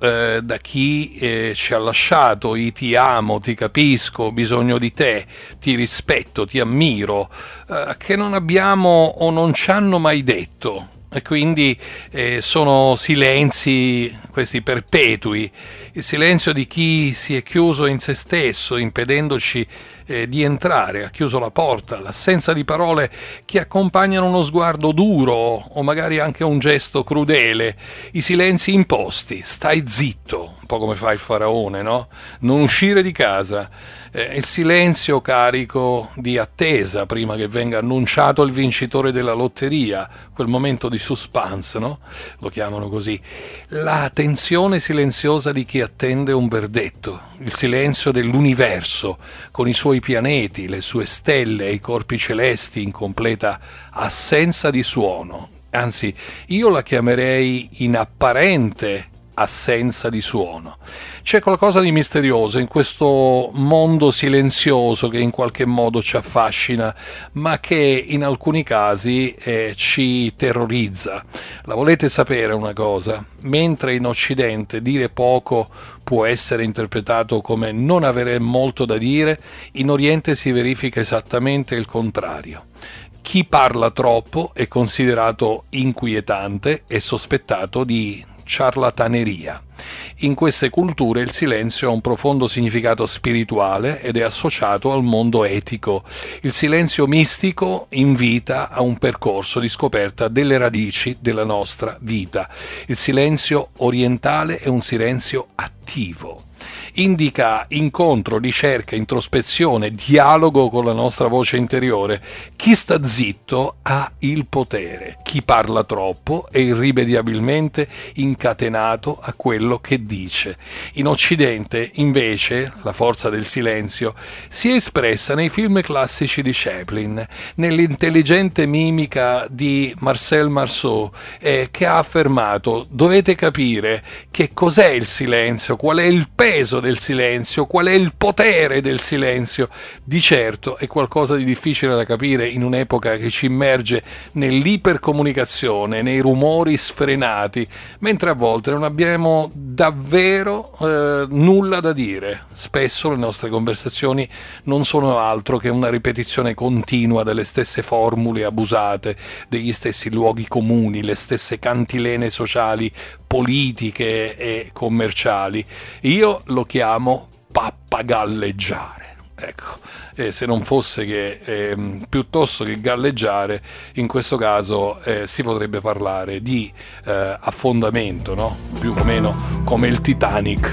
eh, da chi eh, ci ha lasciato i ti amo, ti capisco, ho bisogno di te, ti rispetto, ti ammiro, eh, che non abbiamo o non ci hanno mai detto. E quindi eh, sono silenzi, questi perpetui, il silenzio di chi si è chiuso in se stesso, impedendoci eh, di entrare, ha chiuso la porta, l'assenza di parole che accompagnano uno sguardo duro o magari anche un gesto crudele, i silenzi imposti, stai zitto, un po' come fa il faraone, no? Non uscire di casa. Eh, il silenzio carico di attesa prima che venga annunciato il vincitore della lotteria, quel momento di suspense, no? Lo chiamano così. La tensione silenziosa di chi attende un verdetto, il silenzio dell'universo con i suoi pianeti, le sue stelle e i corpi celesti in completa assenza di suono. Anzi, io la chiamerei in apparente assenza di suono. C'è qualcosa di misterioso in questo mondo silenzioso che in qualche modo ci affascina, ma che in alcuni casi eh, ci terrorizza. La volete sapere una cosa? Mentre in Occidente dire poco può essere interpretato come non avere molto da dire, in Oriente si verifica esattamente il contrario. Chi parla troppo è considerato inquietante e sospettato di ciarlataneria. In queste culture il silenzio ha un profondo significato spirituale ed è associato al mondo etico. Il silenzio mistico invita a un percorso di scoperta delle radici della nostra vita. Il silenzio orientale è un silenzio attivo. Indica incontro, ricerca, introspezione, dialogo con la nostra voce interiore. Chi sta zitto ha il potere, chi parla troppo è irrimediabilmente incatenato a quello che dice. In Occidente, invece, la forza del silenzio si è espressa nei film classici di Chaplin, nell'intelligente mimica di Marcel Marceau, eh, che ha affermato: dovete capire che cos'è il silenzio, qual è il peso del silenzio, qual è il potere del silenzio. Di certo è qualcosa di difficile da capire in un'epoca che ci immerge nell'ipercomunicazione, nei rumori sfrenati, mentre a volte non abbiamo davvero eh, nulla da dire. Spesso le nostre conversazioni non sono altro che una ripetizione continua delle stesse formule abusate, degli stessi luoghi comuni, le stesse cantilene sociali, politiche e commerciali. Io lo chiamo pappagalleggiare. Ecco, eh, se non fosse che eh, piuttosto che galleggiare, in questo caso eh, si potrebbe parlare di eh, affondamento, no? Più o meno come il Titanic.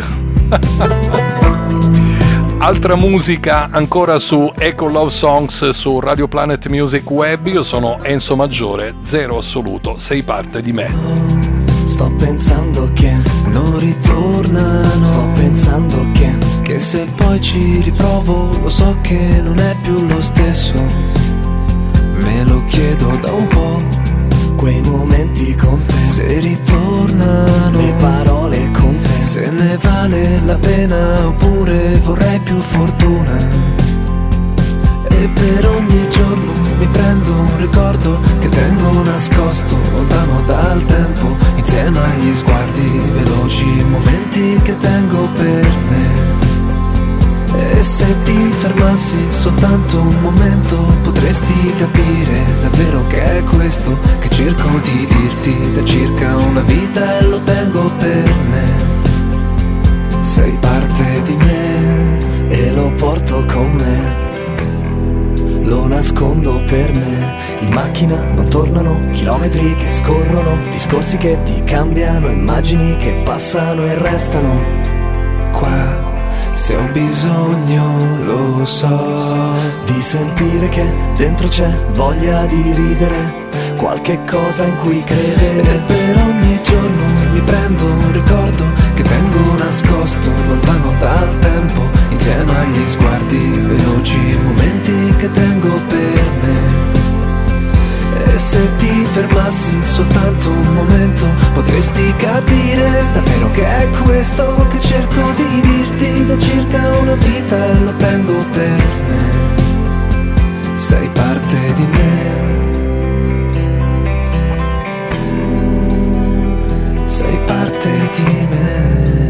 Altra musica ancora su Eco Love Songs su Radio Planet Music Web. Io sono Enzo Maggiore, zero assoluto, sei parte di me. Sto pensando che non ritornano. Sto pensando che Che se poi ci riprovo lo so che non è più lo stesso. Me lo chiedo da un po'. Quei momenti con te, se ritornano le parole con te, se ne vale la pena oppure vorrei più fortuna. E per ogni giorno mi prendo un ricordo che tengo nascosto lontano dal tempo, insieme agli sguardi veloci, momenti che tengo per me. E se ti fermassi soltanto un momento potresti capire davvero che è questo che cerco di dirti da circa una vita e lo tengo per me. Sei parte di me e lo porto con me. Lo nascondo per me. In macchina non tornano chilometri che scorrono, discorsi che ti cambiano, immagini che passano e restano qua. Se ho bisogno, lo so, di sentire che dentro c'è voglia di ridere, qualche cosa in cui credere. E per ogni giorno mi prendo un ricordo che tengo nascosto lontano dal tempo, insieme agli sguardi veloci, momenti che tengo per me. E se ti fermassi soltanto un momento potresti capire davvero che è questo che cerco di dirti da circa una vita e lo tengo per me. Sei parte di me. Sei parte di me.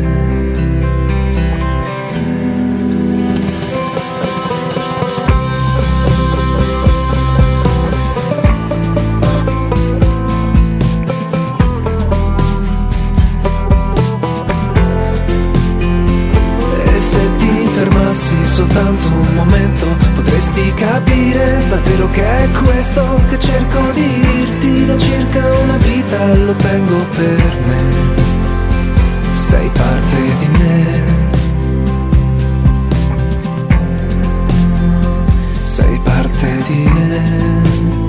soltanto un momento, potresti capire davvero che è questo che cerco di dirti da circa una vita, lo tengo per me, sei parte di me, sei parte di me,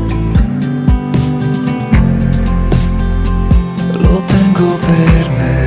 lo tengo per me.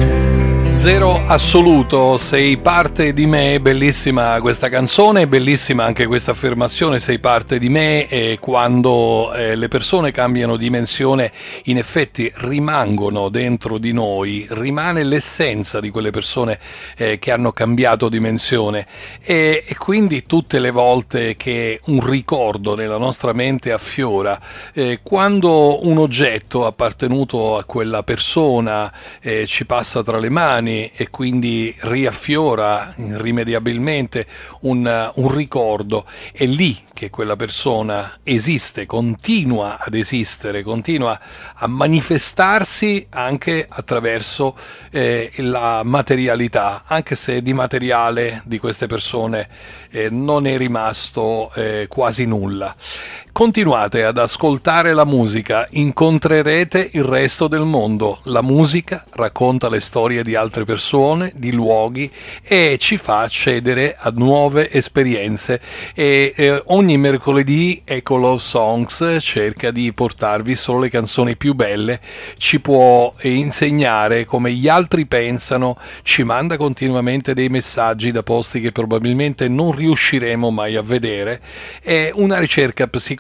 Zero assoluto, sei parte di me, bellissima questa canzone, bellissima anche questa affermazione, sei parte di me, e quando eh, le persone cambiano dimensione in effetti rimangono dentro di noi, rimane l'essenza di quelle persone eh, che hanno cambiato dimensione e, e quindi tutte le volte che un ricordo nella nostra mente affiora, eh, quando un oggetto appartenuto a quella persona eh, ci passa tra le mani e quindi riaffiora irrimediabilmente un, un ricordo, è lì che quella persona esiste, continua ad esistere, continua a manifestarsi anche attraverso eh, la materialità, anche se di materiale di queste persone eh, non è rimasto eh, quasi nulla. Continuate ad ascoltare la musica, incontrerete il resto del mondo. La musica racconta le storie di altre persone, di luoghi e ci fa accedere a nuove esperienze e eh, ogni mercoledì Eco Love Songs cerca di portarvi solo le canzoni più belle, ci può insegnare come gli altri pensano, ci manda continuamente dei messaggi da posti che probabilmente non riusciremo mai a vedere. È una ricerca psicologica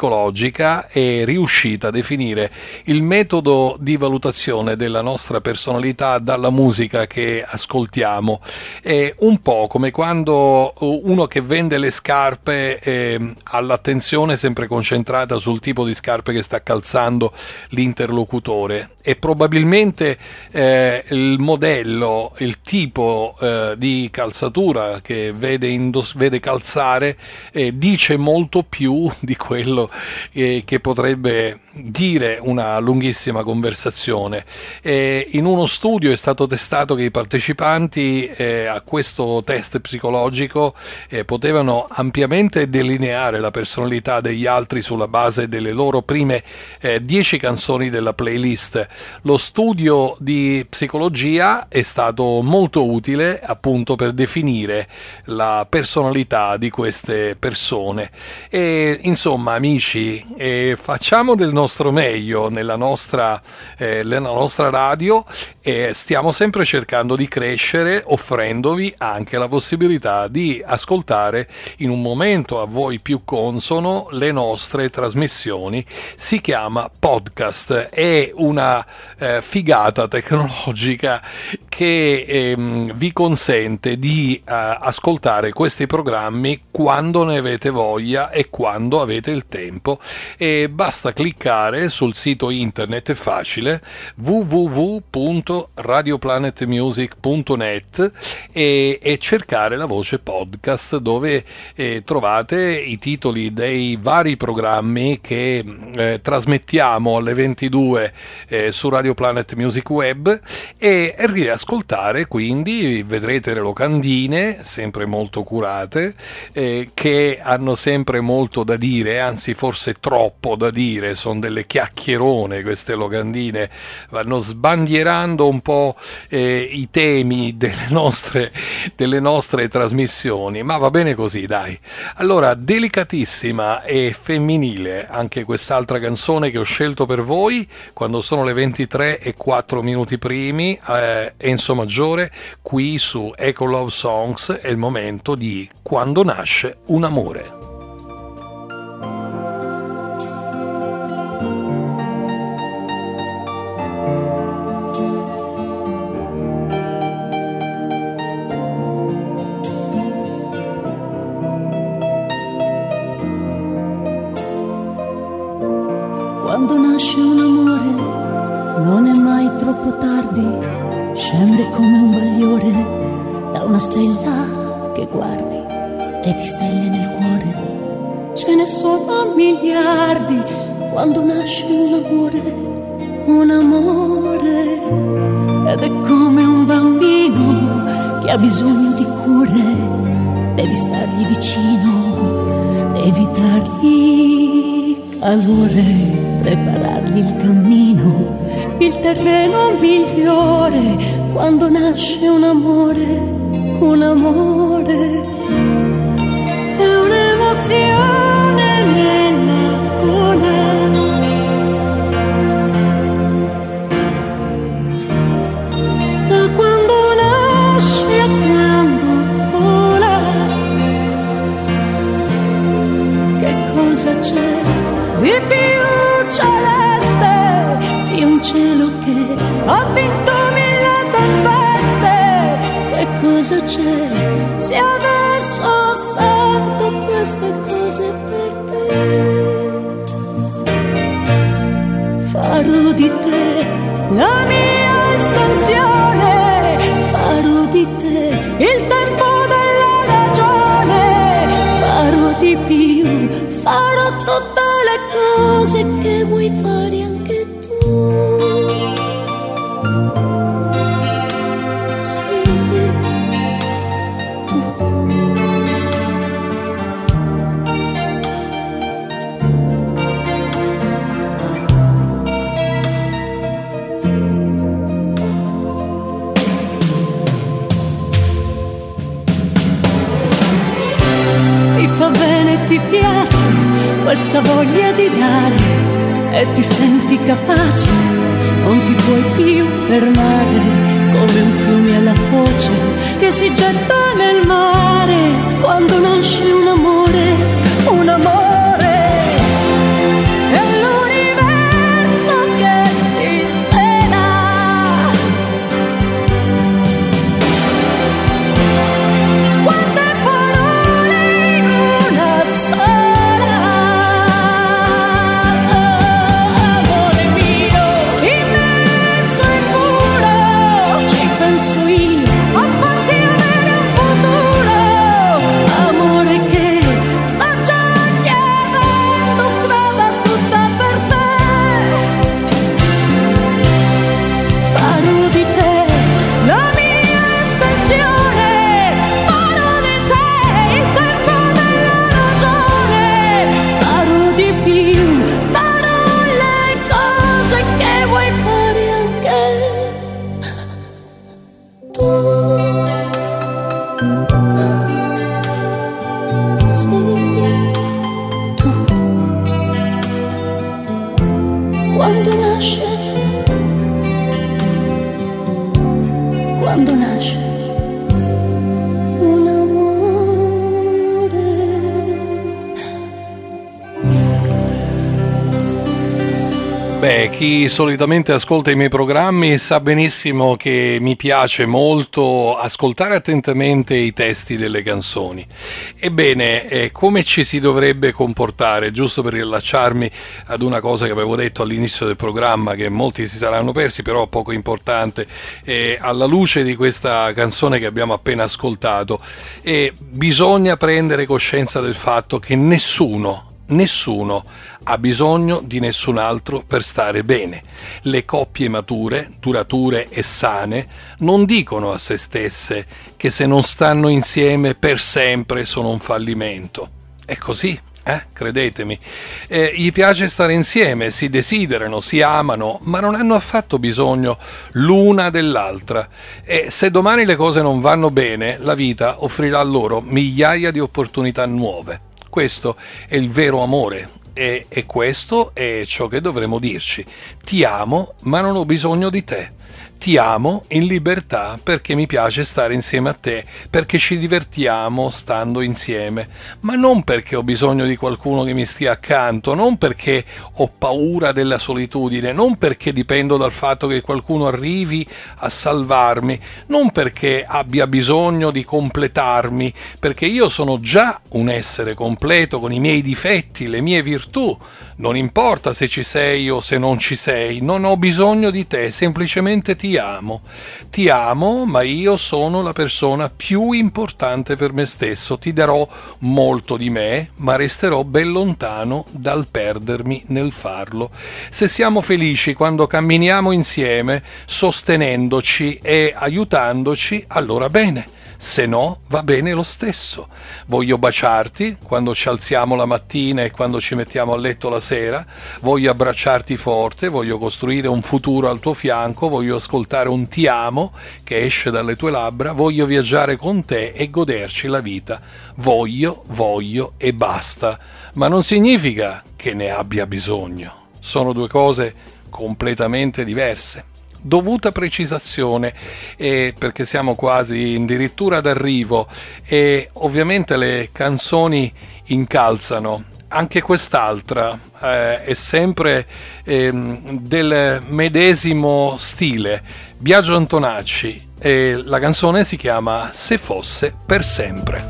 è riuscita a definire il metodo di valutazione della nostra personalità dalla musica che ascoltiamo. È un po' come quando uno che vende le scarpe eh, ha l'attenzione sempre concentrata sul tipo di scarpe che sta calzando l'interlocutore e probabilmente eh, il modello, il tipo eh, di calzatura che vede, indos- vede calzare eh, dice molto più di quello Eh, che potrebbe dire una lunghissima conversazione. Eh, in uno studio è stato testato che i partecipanti eh, a questo test psicologico eh, potevano ampiamente delineare la personalità degli altri sulla base delle loro prime eh, dieci canzoni della playlist. Lo studio di psicologia è stato molto utile appunto per definire la personalità di queste persone e insomma amici, e facciamo del nostro meglio nella nostra, eh, nella nostra radio e stiamo sempre cercando di crescere offrendovi anche la possibilità di ascoltare in un momento a voi più consono le nostre trasmissioni. Si chiama podcast, è una eh, figata tecnologica che ehm, vi consente di eh, ascoltare questi programmi quando ne avete voglia e quando avete il tempo e basta cliccare sul sito internet, è facile, w w w punto radio planet music punto net e, e cercare la voce podcast dove eh, trovate i titoli dei vari programmi che eh, trasmettiamo alle ventidue eh, su Radio Planet Music Web e riascoltare, quindi vedrete le locandine sempre molto curate eh, che hanno sempre molto da dire, anzi forse troppo da dire, sono delle chiacchierone queste locandine, vanno sbandierando un po' eh, i temi delle nostre, delle nostre trasmissioni, ma va bene così, dai. Allora, delicatissima e femminile anche quest'altra canzone che ho scelto per voi quando sono le ventitré e quattro minuti primi, eh, Enzo Maggiore qui su Eco Love Songs. È il momento di Quando nasce un amore. Quando nasce un amore non è mai troppo tardi, scende come un bagliore da una stella che guardi e ti stelle nel cuore. Ce ne sono miliardi quando nasce un amore, un amore. Ed è come un bambino che ha bisogno di cure, devi stargli vicino, devi dargli calore, preparargli il cammino, il terreno migliore. Quando nasce un amore, un amore è un'emozione nella gola. Da quando nasce a quando vola, che cosa c'è di più celeste di un cielo che ha vinto mille tempeste? Che cosa c'è se adesso sento queste cose per te? Farò di te la mia estensione, farò di te il tempo della ragione, farò di più, farò tutte le cose che vuoi fare anche tu. Sì, tu. Ti fa bene, ti piace questa voglia di dare e ti senti capace, non ti puoi più fermare, come un fiume alla foce che si getta nel mare. Quando nasce un amore, un amore è l'universo che si svela. Quante parole in una sola. Amore mio, immenso e puro, ci penso io, appartiene a un futuro. Amore che sta già chiedendo strada tutta per sé. Farò di te la mia estensione, farò di te il tempo della ragione, farò di più, farò le cose che vuoi fare anche tu. Sì, tu. Quando nasce, quando nasce un amore. Beh, chi solitamente ascolta i miei programmi sa benissimo che mi piace molto ascoltare attentamente i testi delle canzoni. Ebbene, eh, come ci si dovrebbe comportare, giusto per riallacciarmi ad una cosa che avevo detto all'inizio del programma, che molti si saranno persi, però poco importante, eh, alla luce di questa canzone che abbiamo appena ascoltato, eh, bisogna prendere coscienza del fatto che nessuno Nessuno ha bisogno di nessun altro per stare bene. Le coppie mature, durature e sane non dicono a se stesse che se non stanno insieme per sempre sono un fallimento. È così, eh? Credetemi. Eh, gli piace stare insieme, si desiderano, si amano, ma non hanno affatto bisogno l'una dell'altra. E se domani le cose non vanno bene, la vita offrirà loro migliaia di opportunità nuove. Questo è il vero amore e, e questo è ciò che dovremo dirci. Ti amo, ma non ho bisogno di te. Ti amo in libertà perché mi piace stare insieme a te, perché ci divertiamo stando insieme, ma non perché ho bisogno di qualcuno che mi stia accanto, non perché ho paura della solitudine, non perché dipendo dal fatto che qualcuno arrivi a salvarmi, non perché abbia bisogno di completarmi, perché io sono già un essere completo con i miei difetti, le mie virtù. Non importa se ci sei o se non ci sei, non ho bisogno di te, semplicemente ti amo. Ti amo, ma io sono la persona più importante per me stesso. Ti darò molto di me, ma resterò ben lontano dal perdermi nel farlo. Se siamo felici quando camminiamo insieme, sostenendoci e aiutandoci, allora bene. se no va bene lo stesso. Voglio baciarti quando ci alziamo la mattina e quando ci mettiamo a letto la sera, voglio abbracciarti forte, voglio costruire un futuro al tuo fianco, voglio ascoltare un ti amo che esce dalle tue labbra, voglio viaggiare con te e goderci la vita. Voglio, voglio e basta, ma non significa che ne abbia bisogno. Sono due cose completamente diverse. Dovuta precisazione, eh, perché siamo quasi addirittura d'arrivo e ovviamente le canzoni incalzano. Anche quest'altra eh, è sempre eh, del medesimo stile, Biagio Antonacci, e la canzone si chiama Se fosse per sempre.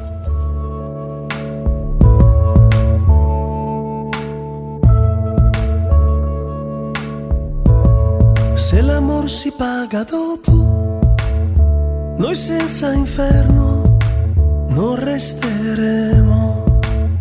Se l'amor si paga dopo, noi senza inferno non resteremo.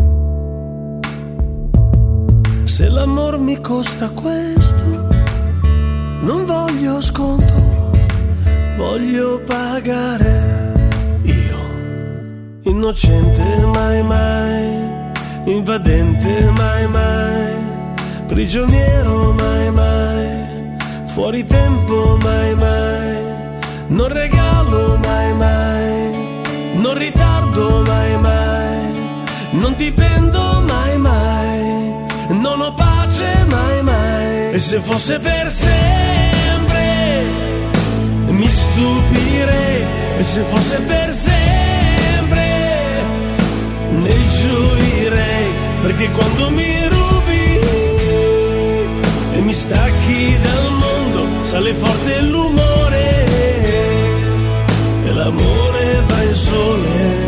Se l'amor mi costa questo, non voglio sconto, voglio pagare. Io, innocente mai mai, invadente mai mai, prigioniero mai mai, fuori tempo mai mai, non regalo mai mai, non ritardo mai mai, non dipendo mai mai, non ho pace mai mai. E se fosse per sempre mi stupirei, e se fosse per sempre ne gioirei, perché quando mi rubi e mi stacchi dal mondo sale forte l'umore e l'amore va in sole.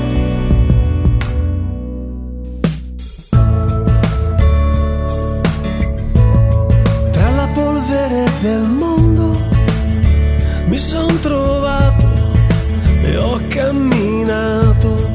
Tra la polvere del mondo mi son trovato e ho camminato,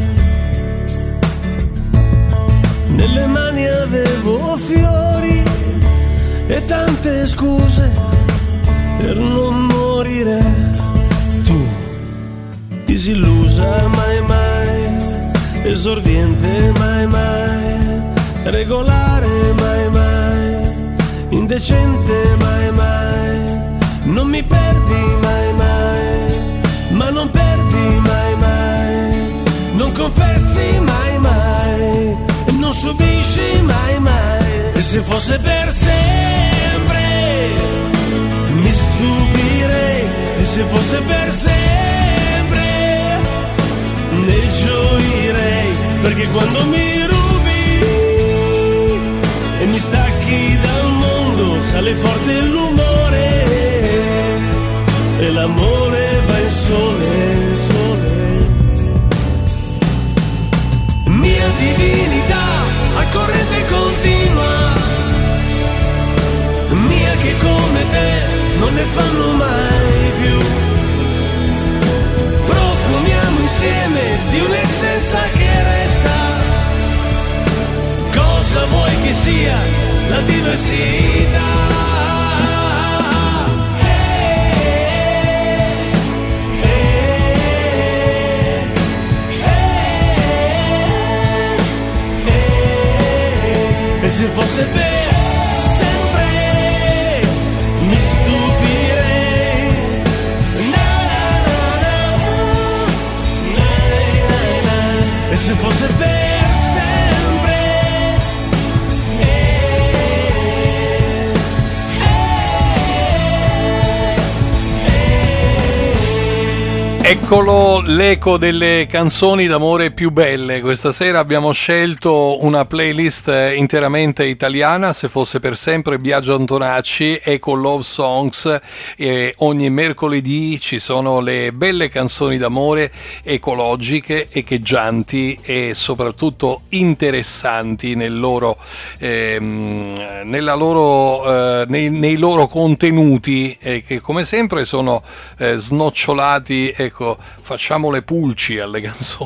nelle mani avevo fiori e tante scuse per non morire. Tu, disillusa mai mai, esordiente mai mai, regolare mai mai, indecente mai mai, non mi perdi mai mai, ma non perdi mai mai, non confessi mai mai, non subisci mai mai. E se fosse per sempre mi stupirei, e se fosse per sempre ne gioirei, perché quando mi rubi e mi stacchi dal mondo sale forte l'umore e l'amore va in sole, sole. Mia divinità a corrente continua, mia che come te non ne fanno mai più. Profumiamo insieme di un'essenza che resta. Cosa vuoi che sia la diversità? E se fosse per sempre mi stupirei. Na, na, na, na, na, na. E se fosse per sempre eh, eh, eh. Eccolo l'eco delle canzoni d'amore più belle. Questa sera abbiamo scelto una playlist interamente italiana, Se fosse per sempre, Biagio Antonacci, Eco Love Songs, e ogni mercoledì ci sono le belle canzoni d'amore ecologiche, echeggianti e soprattutto interessanti nel loro, ehm, nella loro, eh, nei, nei loro contenuti, eh, che come sempre sono eh, snocciolati. Ecco, facciamo le pulci alle canzoni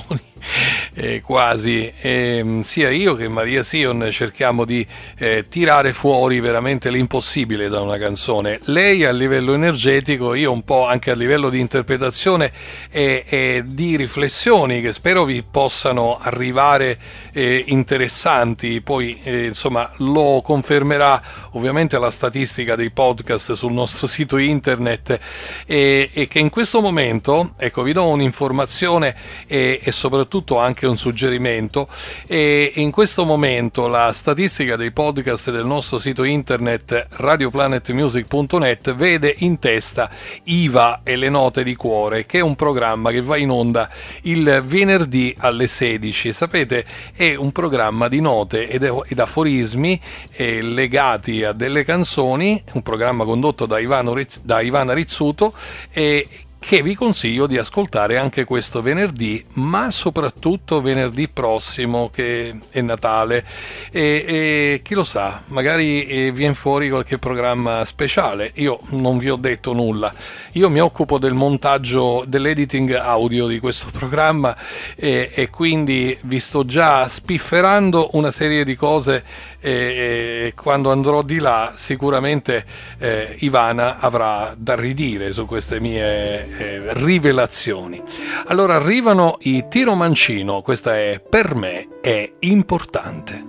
eh, quasi, eh, sia io che Maria Sion cerchiamo di eh, tirare fuori veramente l'impossibile da una canzone. Lei a livello energetico, io un po' anche a livello di interpretazione e, e di riflessioni che spero vi possano arrivare eh, interessanti. Poi eh, insomma lo confermerà ovviamente la statistica dei podcast sul nostro sito internet, e, e che in questo momento, ecco, vi do un'informazione e, e soprattutto anche un suggerimento. E in questo momento la statistica dei podcast del nostro sito internet radio planet music punto net vede in testa I V A e le note di cuore, che è un programma che va in onda il venerdì alle sedici. Sapete, è un programma di note ed, ed aforismi eh, legati a delle canzoni, un programma condotto da, Ivano, da Ivana Rizzuto, e che vi consiglio di ascoltare anche questo venerdì, ma soprattutto venerdì prossimo, che è Natale, e, e chi lo sa, magari eh, viene fuori qualche programma speciale. Io non vi ho detto nulla, io mi occupo del montaggio, dell'editing audio di questo programma, e, e quindi vi sto già spifferando una serie di cose, e, e quando andrò di là sicuramente eh, Ivana avrà da ridire su queste mie Eh, rivelazioni. Allora arrivano i Tiro Mancino, questa è Per me è importante.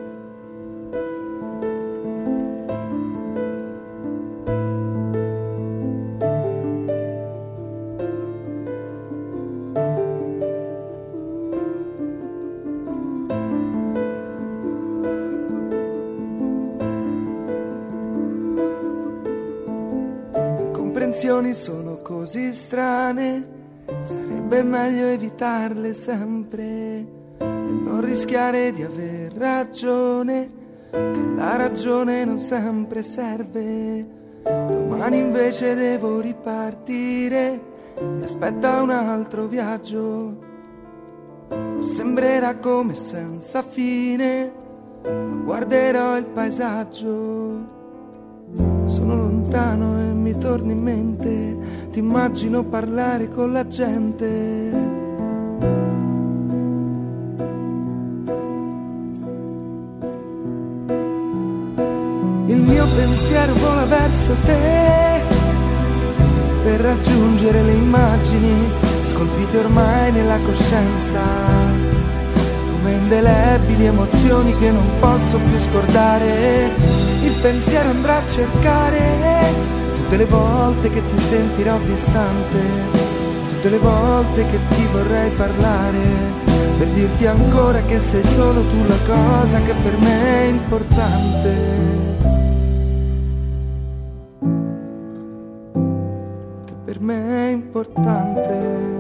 Incomprensioni sono così strane, sarebbe meglio evitarle sempre e non rischiare di aver ragione, che la ragione non sempre serve. Domani invece devo ripartire, mi aspetta un altro viaggio, sembrerà come senza fine, ma guarderò il paesaggio. Sono lontano e mi torni in mente, ti immagino parlare con la gente. Il mio pensiero vola verso te per raggiungere le immagini scolpite ormai nella coscienza, come indelebili emozioni che non posso più scordare. Il pensiero andrà a cercare tutte le volte che ti sentirò distante, tutte le volte che ti vorrei parlare, per dirti ancora che sei solo tu la cosa che per me è importante. Che per me è importante.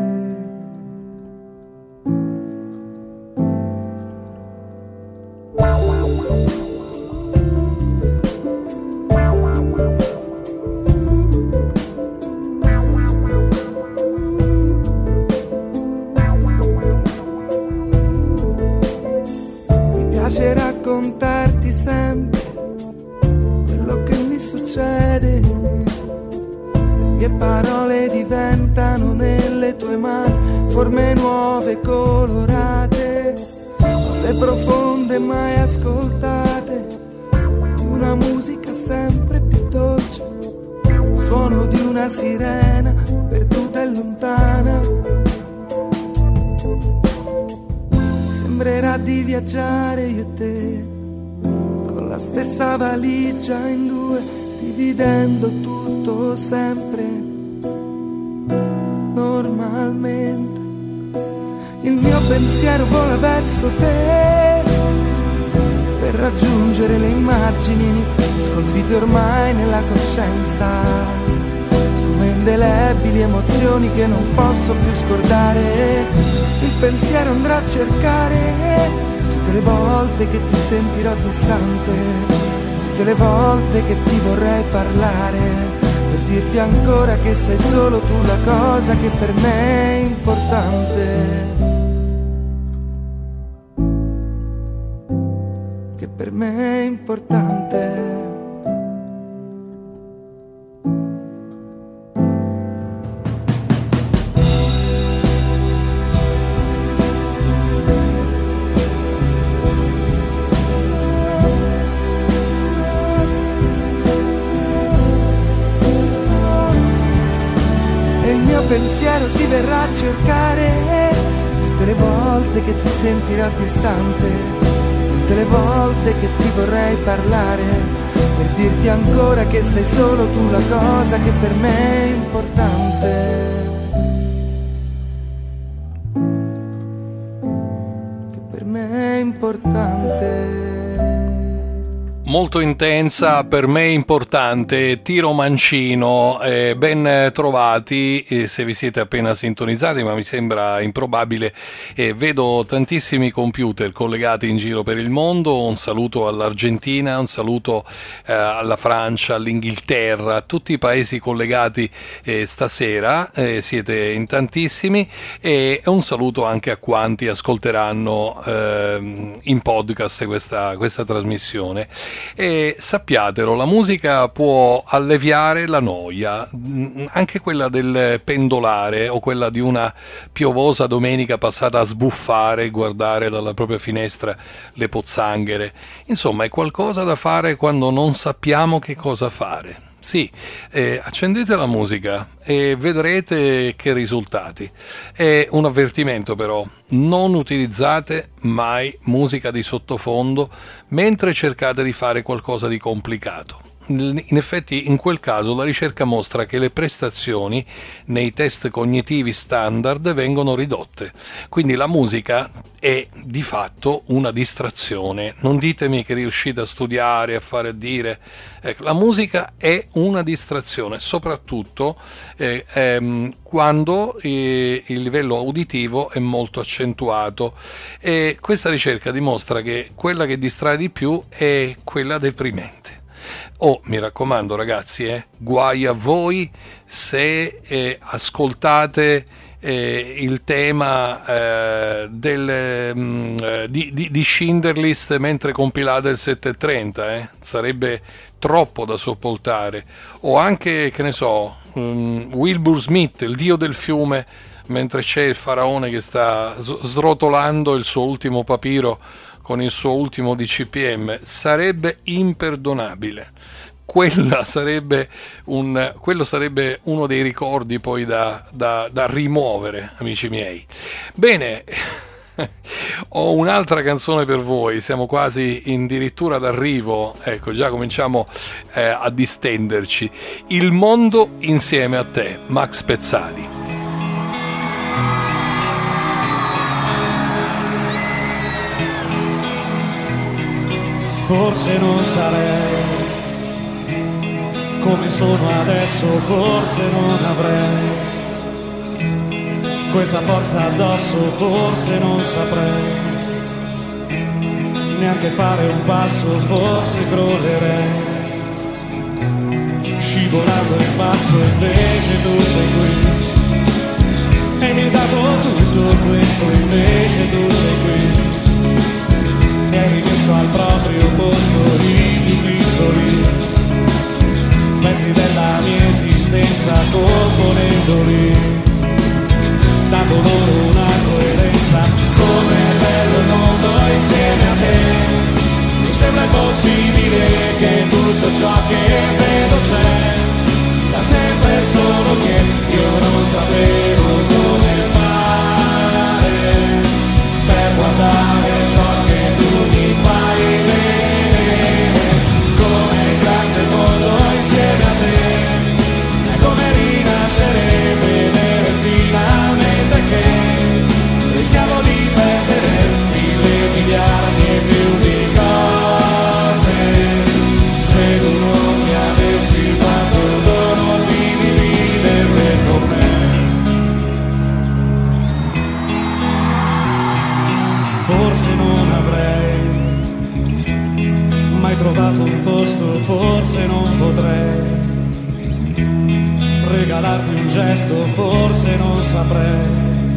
Raccontarti sempre quello che mi succede, le mie parole diventano nelle tue mani forme nuove colorate, note profonde mai ascoltate, una musica sempre più dolce, il suono di una sirena perduta e lontana. Sembrerà di viaggiare io e te con la stessa valigia in due, dividendo tutto sempre normalmente. Il mio pensiero vola verso te per raggiungere le immagini scolpite ormai nella coscienza, come indelebili emozioni che non posso più scordare. Il pensiero andrà a cercare tutte le volte che ti sentirò distante, tutte le volte che ti vorrei parlare, per dirti ancora che sei solo tu la cosa che per me è importante. Che per me è importante. mio pensiero ti verrà a cercare tutte le volte che ti sentirà distante, tutte le volte che ti vorrei parlare, per dirti ancora che sei solo tu la cosa che per me è importante. Importante. Molto intensa, per me importante, Tiro Mancino, eh, ben trovati, eh, se vi siete appena sintonizzati, ma mi sembra improbabile, eh, vedo tantissimi computer collegati in giro per il mondo, un saluto all'Argentina, un saluto eh, alla Francia, all'Inghilterra, a tutti i paesi collegati eh, stasera, eh, siete in tantissimi, e un saluto anche a quanti ascolteranno eh, in podcast questa, questa trasmissione. E sappiatelo, la musica può alleviare la noia, anche quella del pendolare o quella di una piovosa domenica passata a sbuffare e guardare dalla propria finestra le pozzanghere. Insomma, è qualcosa da fare quando non sappiamo che cosa fare. Sì, eh, accendete la musica e vedrete che risultati. È un avvertimento però: non utilizzate mai musica di sottofondo mentre cercate di fare qualcosa di complicato. In effetti, in quel caso, la ricerca mostra che le prestazioni nei test cognitivi standard vengono ridotte. Quindi la musica è di fatto una distrazione. Non ditemi che riuscite a studiare, a fare e dire. Ecco, la musica è una distrazione, soprattutto eh, ehm, quando eh, il livello uditivo è molto accentuato. E questa ricerca dimostra che quella che distrae di più è quella deprimente. Oh, mi raccomando ragazzi, eh, guai a voi se eh, ascoltate eh, il tema eh, del, mh, di, di, di Schindler List mentre compilate il settecentotrenta, eh. Sarebbe troppo da sopportare. O anche, che ne so, um, Wilbur Smith, il dio del fiume, mentre c'è il faraone che sta srotolando il suo ultimo papiro con il suo ultimo D C P M, sarebbe imperdonabile. Quella sarebbe un, quello sarebbe uno dei ricordi poi da, da, da rimuovere, amici miei. Bene, ho un'altra canzone per voi, siamo quasi addirittura d'arrivo, ecco, già cominciamo eh, a distenderci. Il mondo insieme a te, Max Pezzali. Forse non sarei come sono adesso, forse non avrei questa forza addosso, forse non saprei neanche fare un passo, forse crollerei scivolando in basso, invece tu sei qui e mi hai dato tutto questo, invece tu sei qui e hai rimesso al proprio posto i più piccoli pezzi della mia esistenza, componendoli, dando loro una coerenza. Come è bello il mondo insieme a te, mi sembra impossibile che tutto ciò che vedo c'è, da sempre solo che io non sapevo come fare per guardare ciò che tu mi fai vedere. Come è grande il mondo insieme a te, è come rinascere e vedere finalmente che rischiamo di perdere mille miliardi e più di cose se tu non mi avessi fatto il dono di dividerle con me. Forse non avrei mai trovato un posto, forse non potrei regalarti un gesto, forse non saprei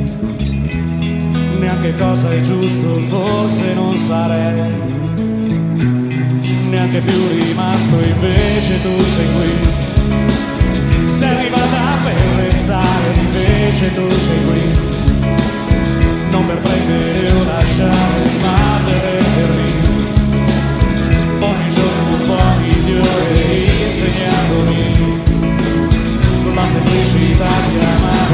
neanche cosa è giusto, forse non sarei neanche più rimasto, invece tu sei qui, sei arrivata per restare, invece tu sei qui, non per prendere o lasciare, ma per rendermi ogni giorno un po' migliore, insegnandomi la semplicità di amare.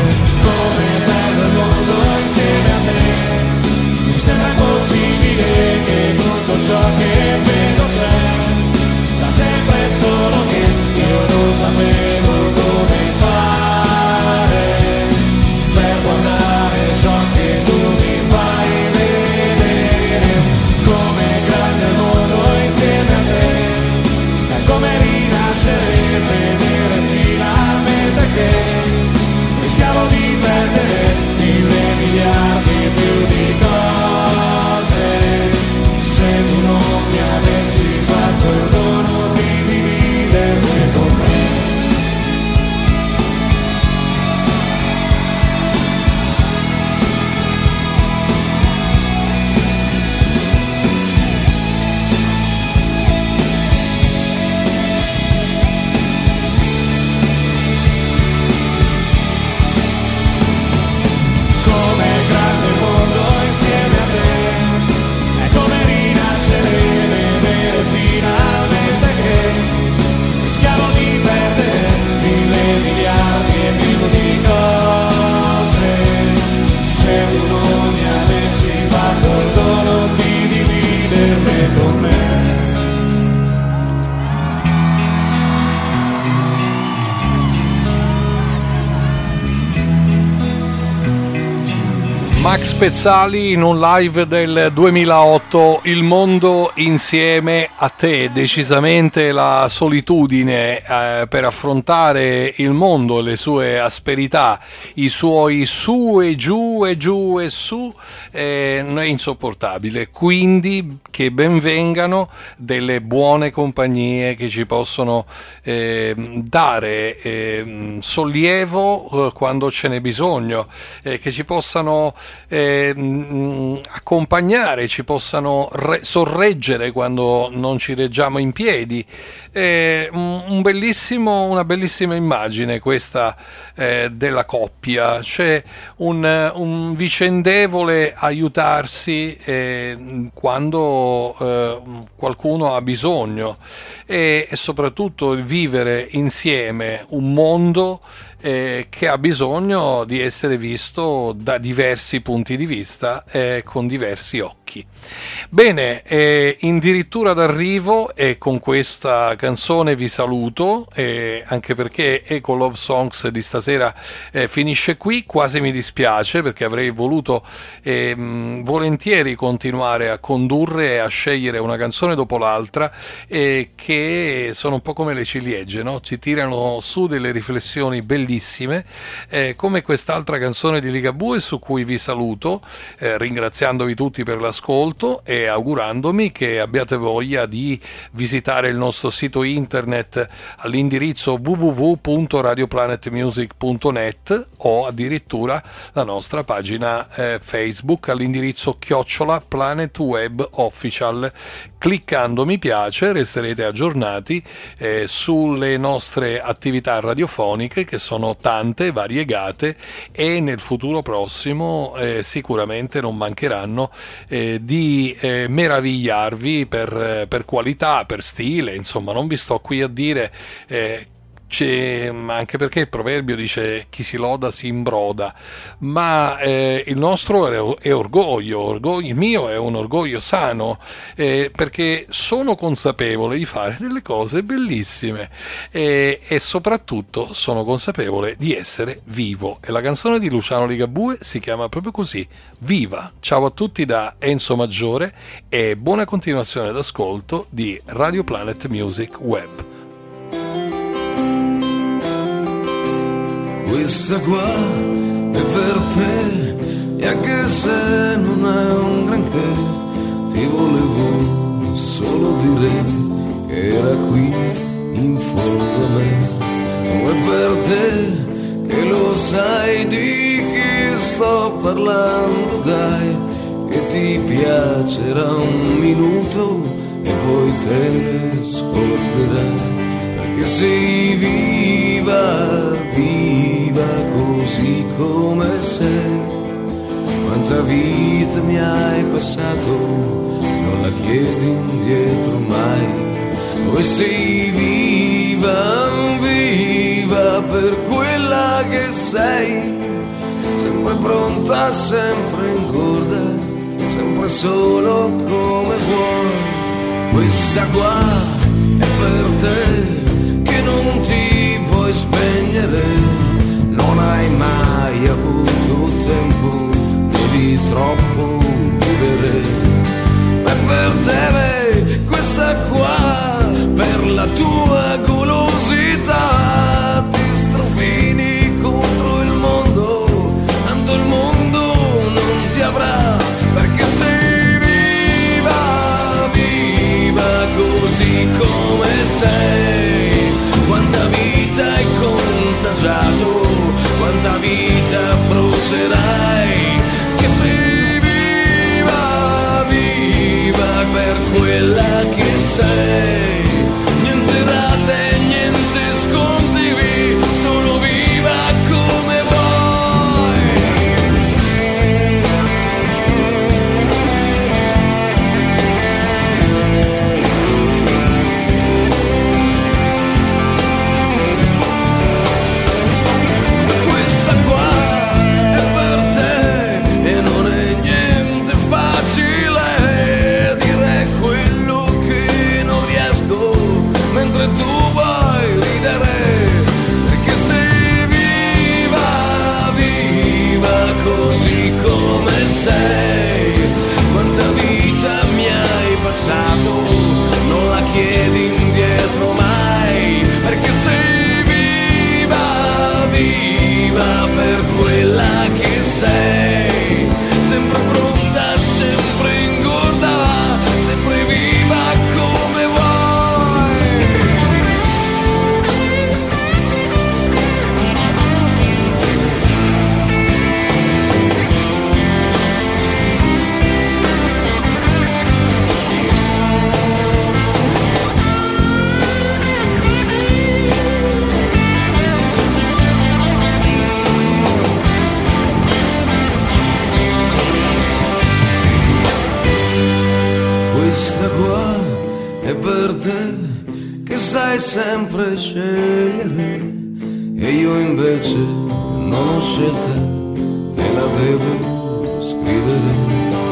Max Pezzali in un live del duemilaotto, Il mondo insieme a te. Decisamente la solitudine eh, per affrontare il mondo, le sue asperità, i suoi su e giù e giù e su, eh, è insopportabile. Quindi che ben vengano delle buone compagnie che ci possono eh, dare eh, sollievo eh, quando ce n'è bisogno, eh, che ci possano Eh, mh, accompagnare, ci possano re- sorreggere quando non ci reggiamo in piedi. Eh, un bellissimo, una bellissima immagine questa eh, della coppia, c'è un, un vicendevole aiutarsi eh, quando eh, qualcuno ha bisogno e, e soprattutto il vivere insieme un mondo Eh, che ha bisogno di essere visto da diversi punti di vista e eh, con diversi occhi. Bene, eh, addirittura d'arrivo e con questa canzone vi saluto, eh, anche perché Eco Love Songs di stasera eh, finisce qui. Quasi mi dispiace perché avrei voluto eh, volentieri continuare a condurre e a scegliere una canzone dopo l'altra eh, che sono un po' come le ciliegie, no? Ci tirano su delle riflessioni bellissime, eh, come quest'altra canzone di Ligabue, su cui vi saluto eh, ringraziandovi tutti per l'ascolto e augurandomi che abbiate voglia di visitare il nostro sito internet all'indirizzo w w w punto radio planet music punto net o addirittura la nostra pagina eh, Facebook all'indirizzo chiocciola Planet Web Official. Cliccando mi piace resterete aggiornati eh, sulle nostre attività radiofoniche, che sono tante, variegate, e nel futuro prossimo eh, sicuramente non mancheranno eh, di eh, meravigliarvi per, per qualità, per stile. Insomma, non vi sto qui a dire eh, c'è, anche perché il proverbio dice chi si loda si imbroda, ma eh, il nostro è, è orgoglio, orgoglio, il mio è un orgoglio sano, eh, perché sono consapevole di fare delle cose bellissime eh, e soprattutto sono consapevole di essere vivo, e la canzone di Luciano Ligabue si chiama proprio così, Viva. Ciao a tutti da Enzo Maggiore e buona continuazione d'ascolto di Radio Planet Music Web. Questa qua è per te, e anche se non è un granché, ti volevo solo dire che era qui in fondo a me. Non è per te, che lo sai di chi sto parlando, dai, che ti piacerà un minuto e poi te ne scorderai, perché sei viva, viva così come sei. Quanta vita mi hai passato, non la chiedi indietro mai. E sei viva, viva per quella che sei, sempre pronta, sempre in corda, sempre solo come vuoi. Questa qua è per te, che non ti puoi spegnere, non hai mai avuto tempo, devi troppo vivere. Ma per te questa qua, per la tua golosità, ti strofini contro il mondo, tanto il mondo non ti avrà, perché sei viva, viva così come sei. Quanta vita hai contagiato, quanta vita brucerai, che sei viva, viva per quella che sei. Niente rate, niente sconti, solo viva come vuoi. Questa qua è per te e non è niente facile dire quello che non sei, quanta vita mi hai passato, non la chiedi indietro mai, perché sei viva, viva per quella che sei, sempre pronta, sempre ingorda, sempre viva come vuoi. Questa qua è per te che sai sempre scegliere e io invece non ho scelta, te la devo scrivere.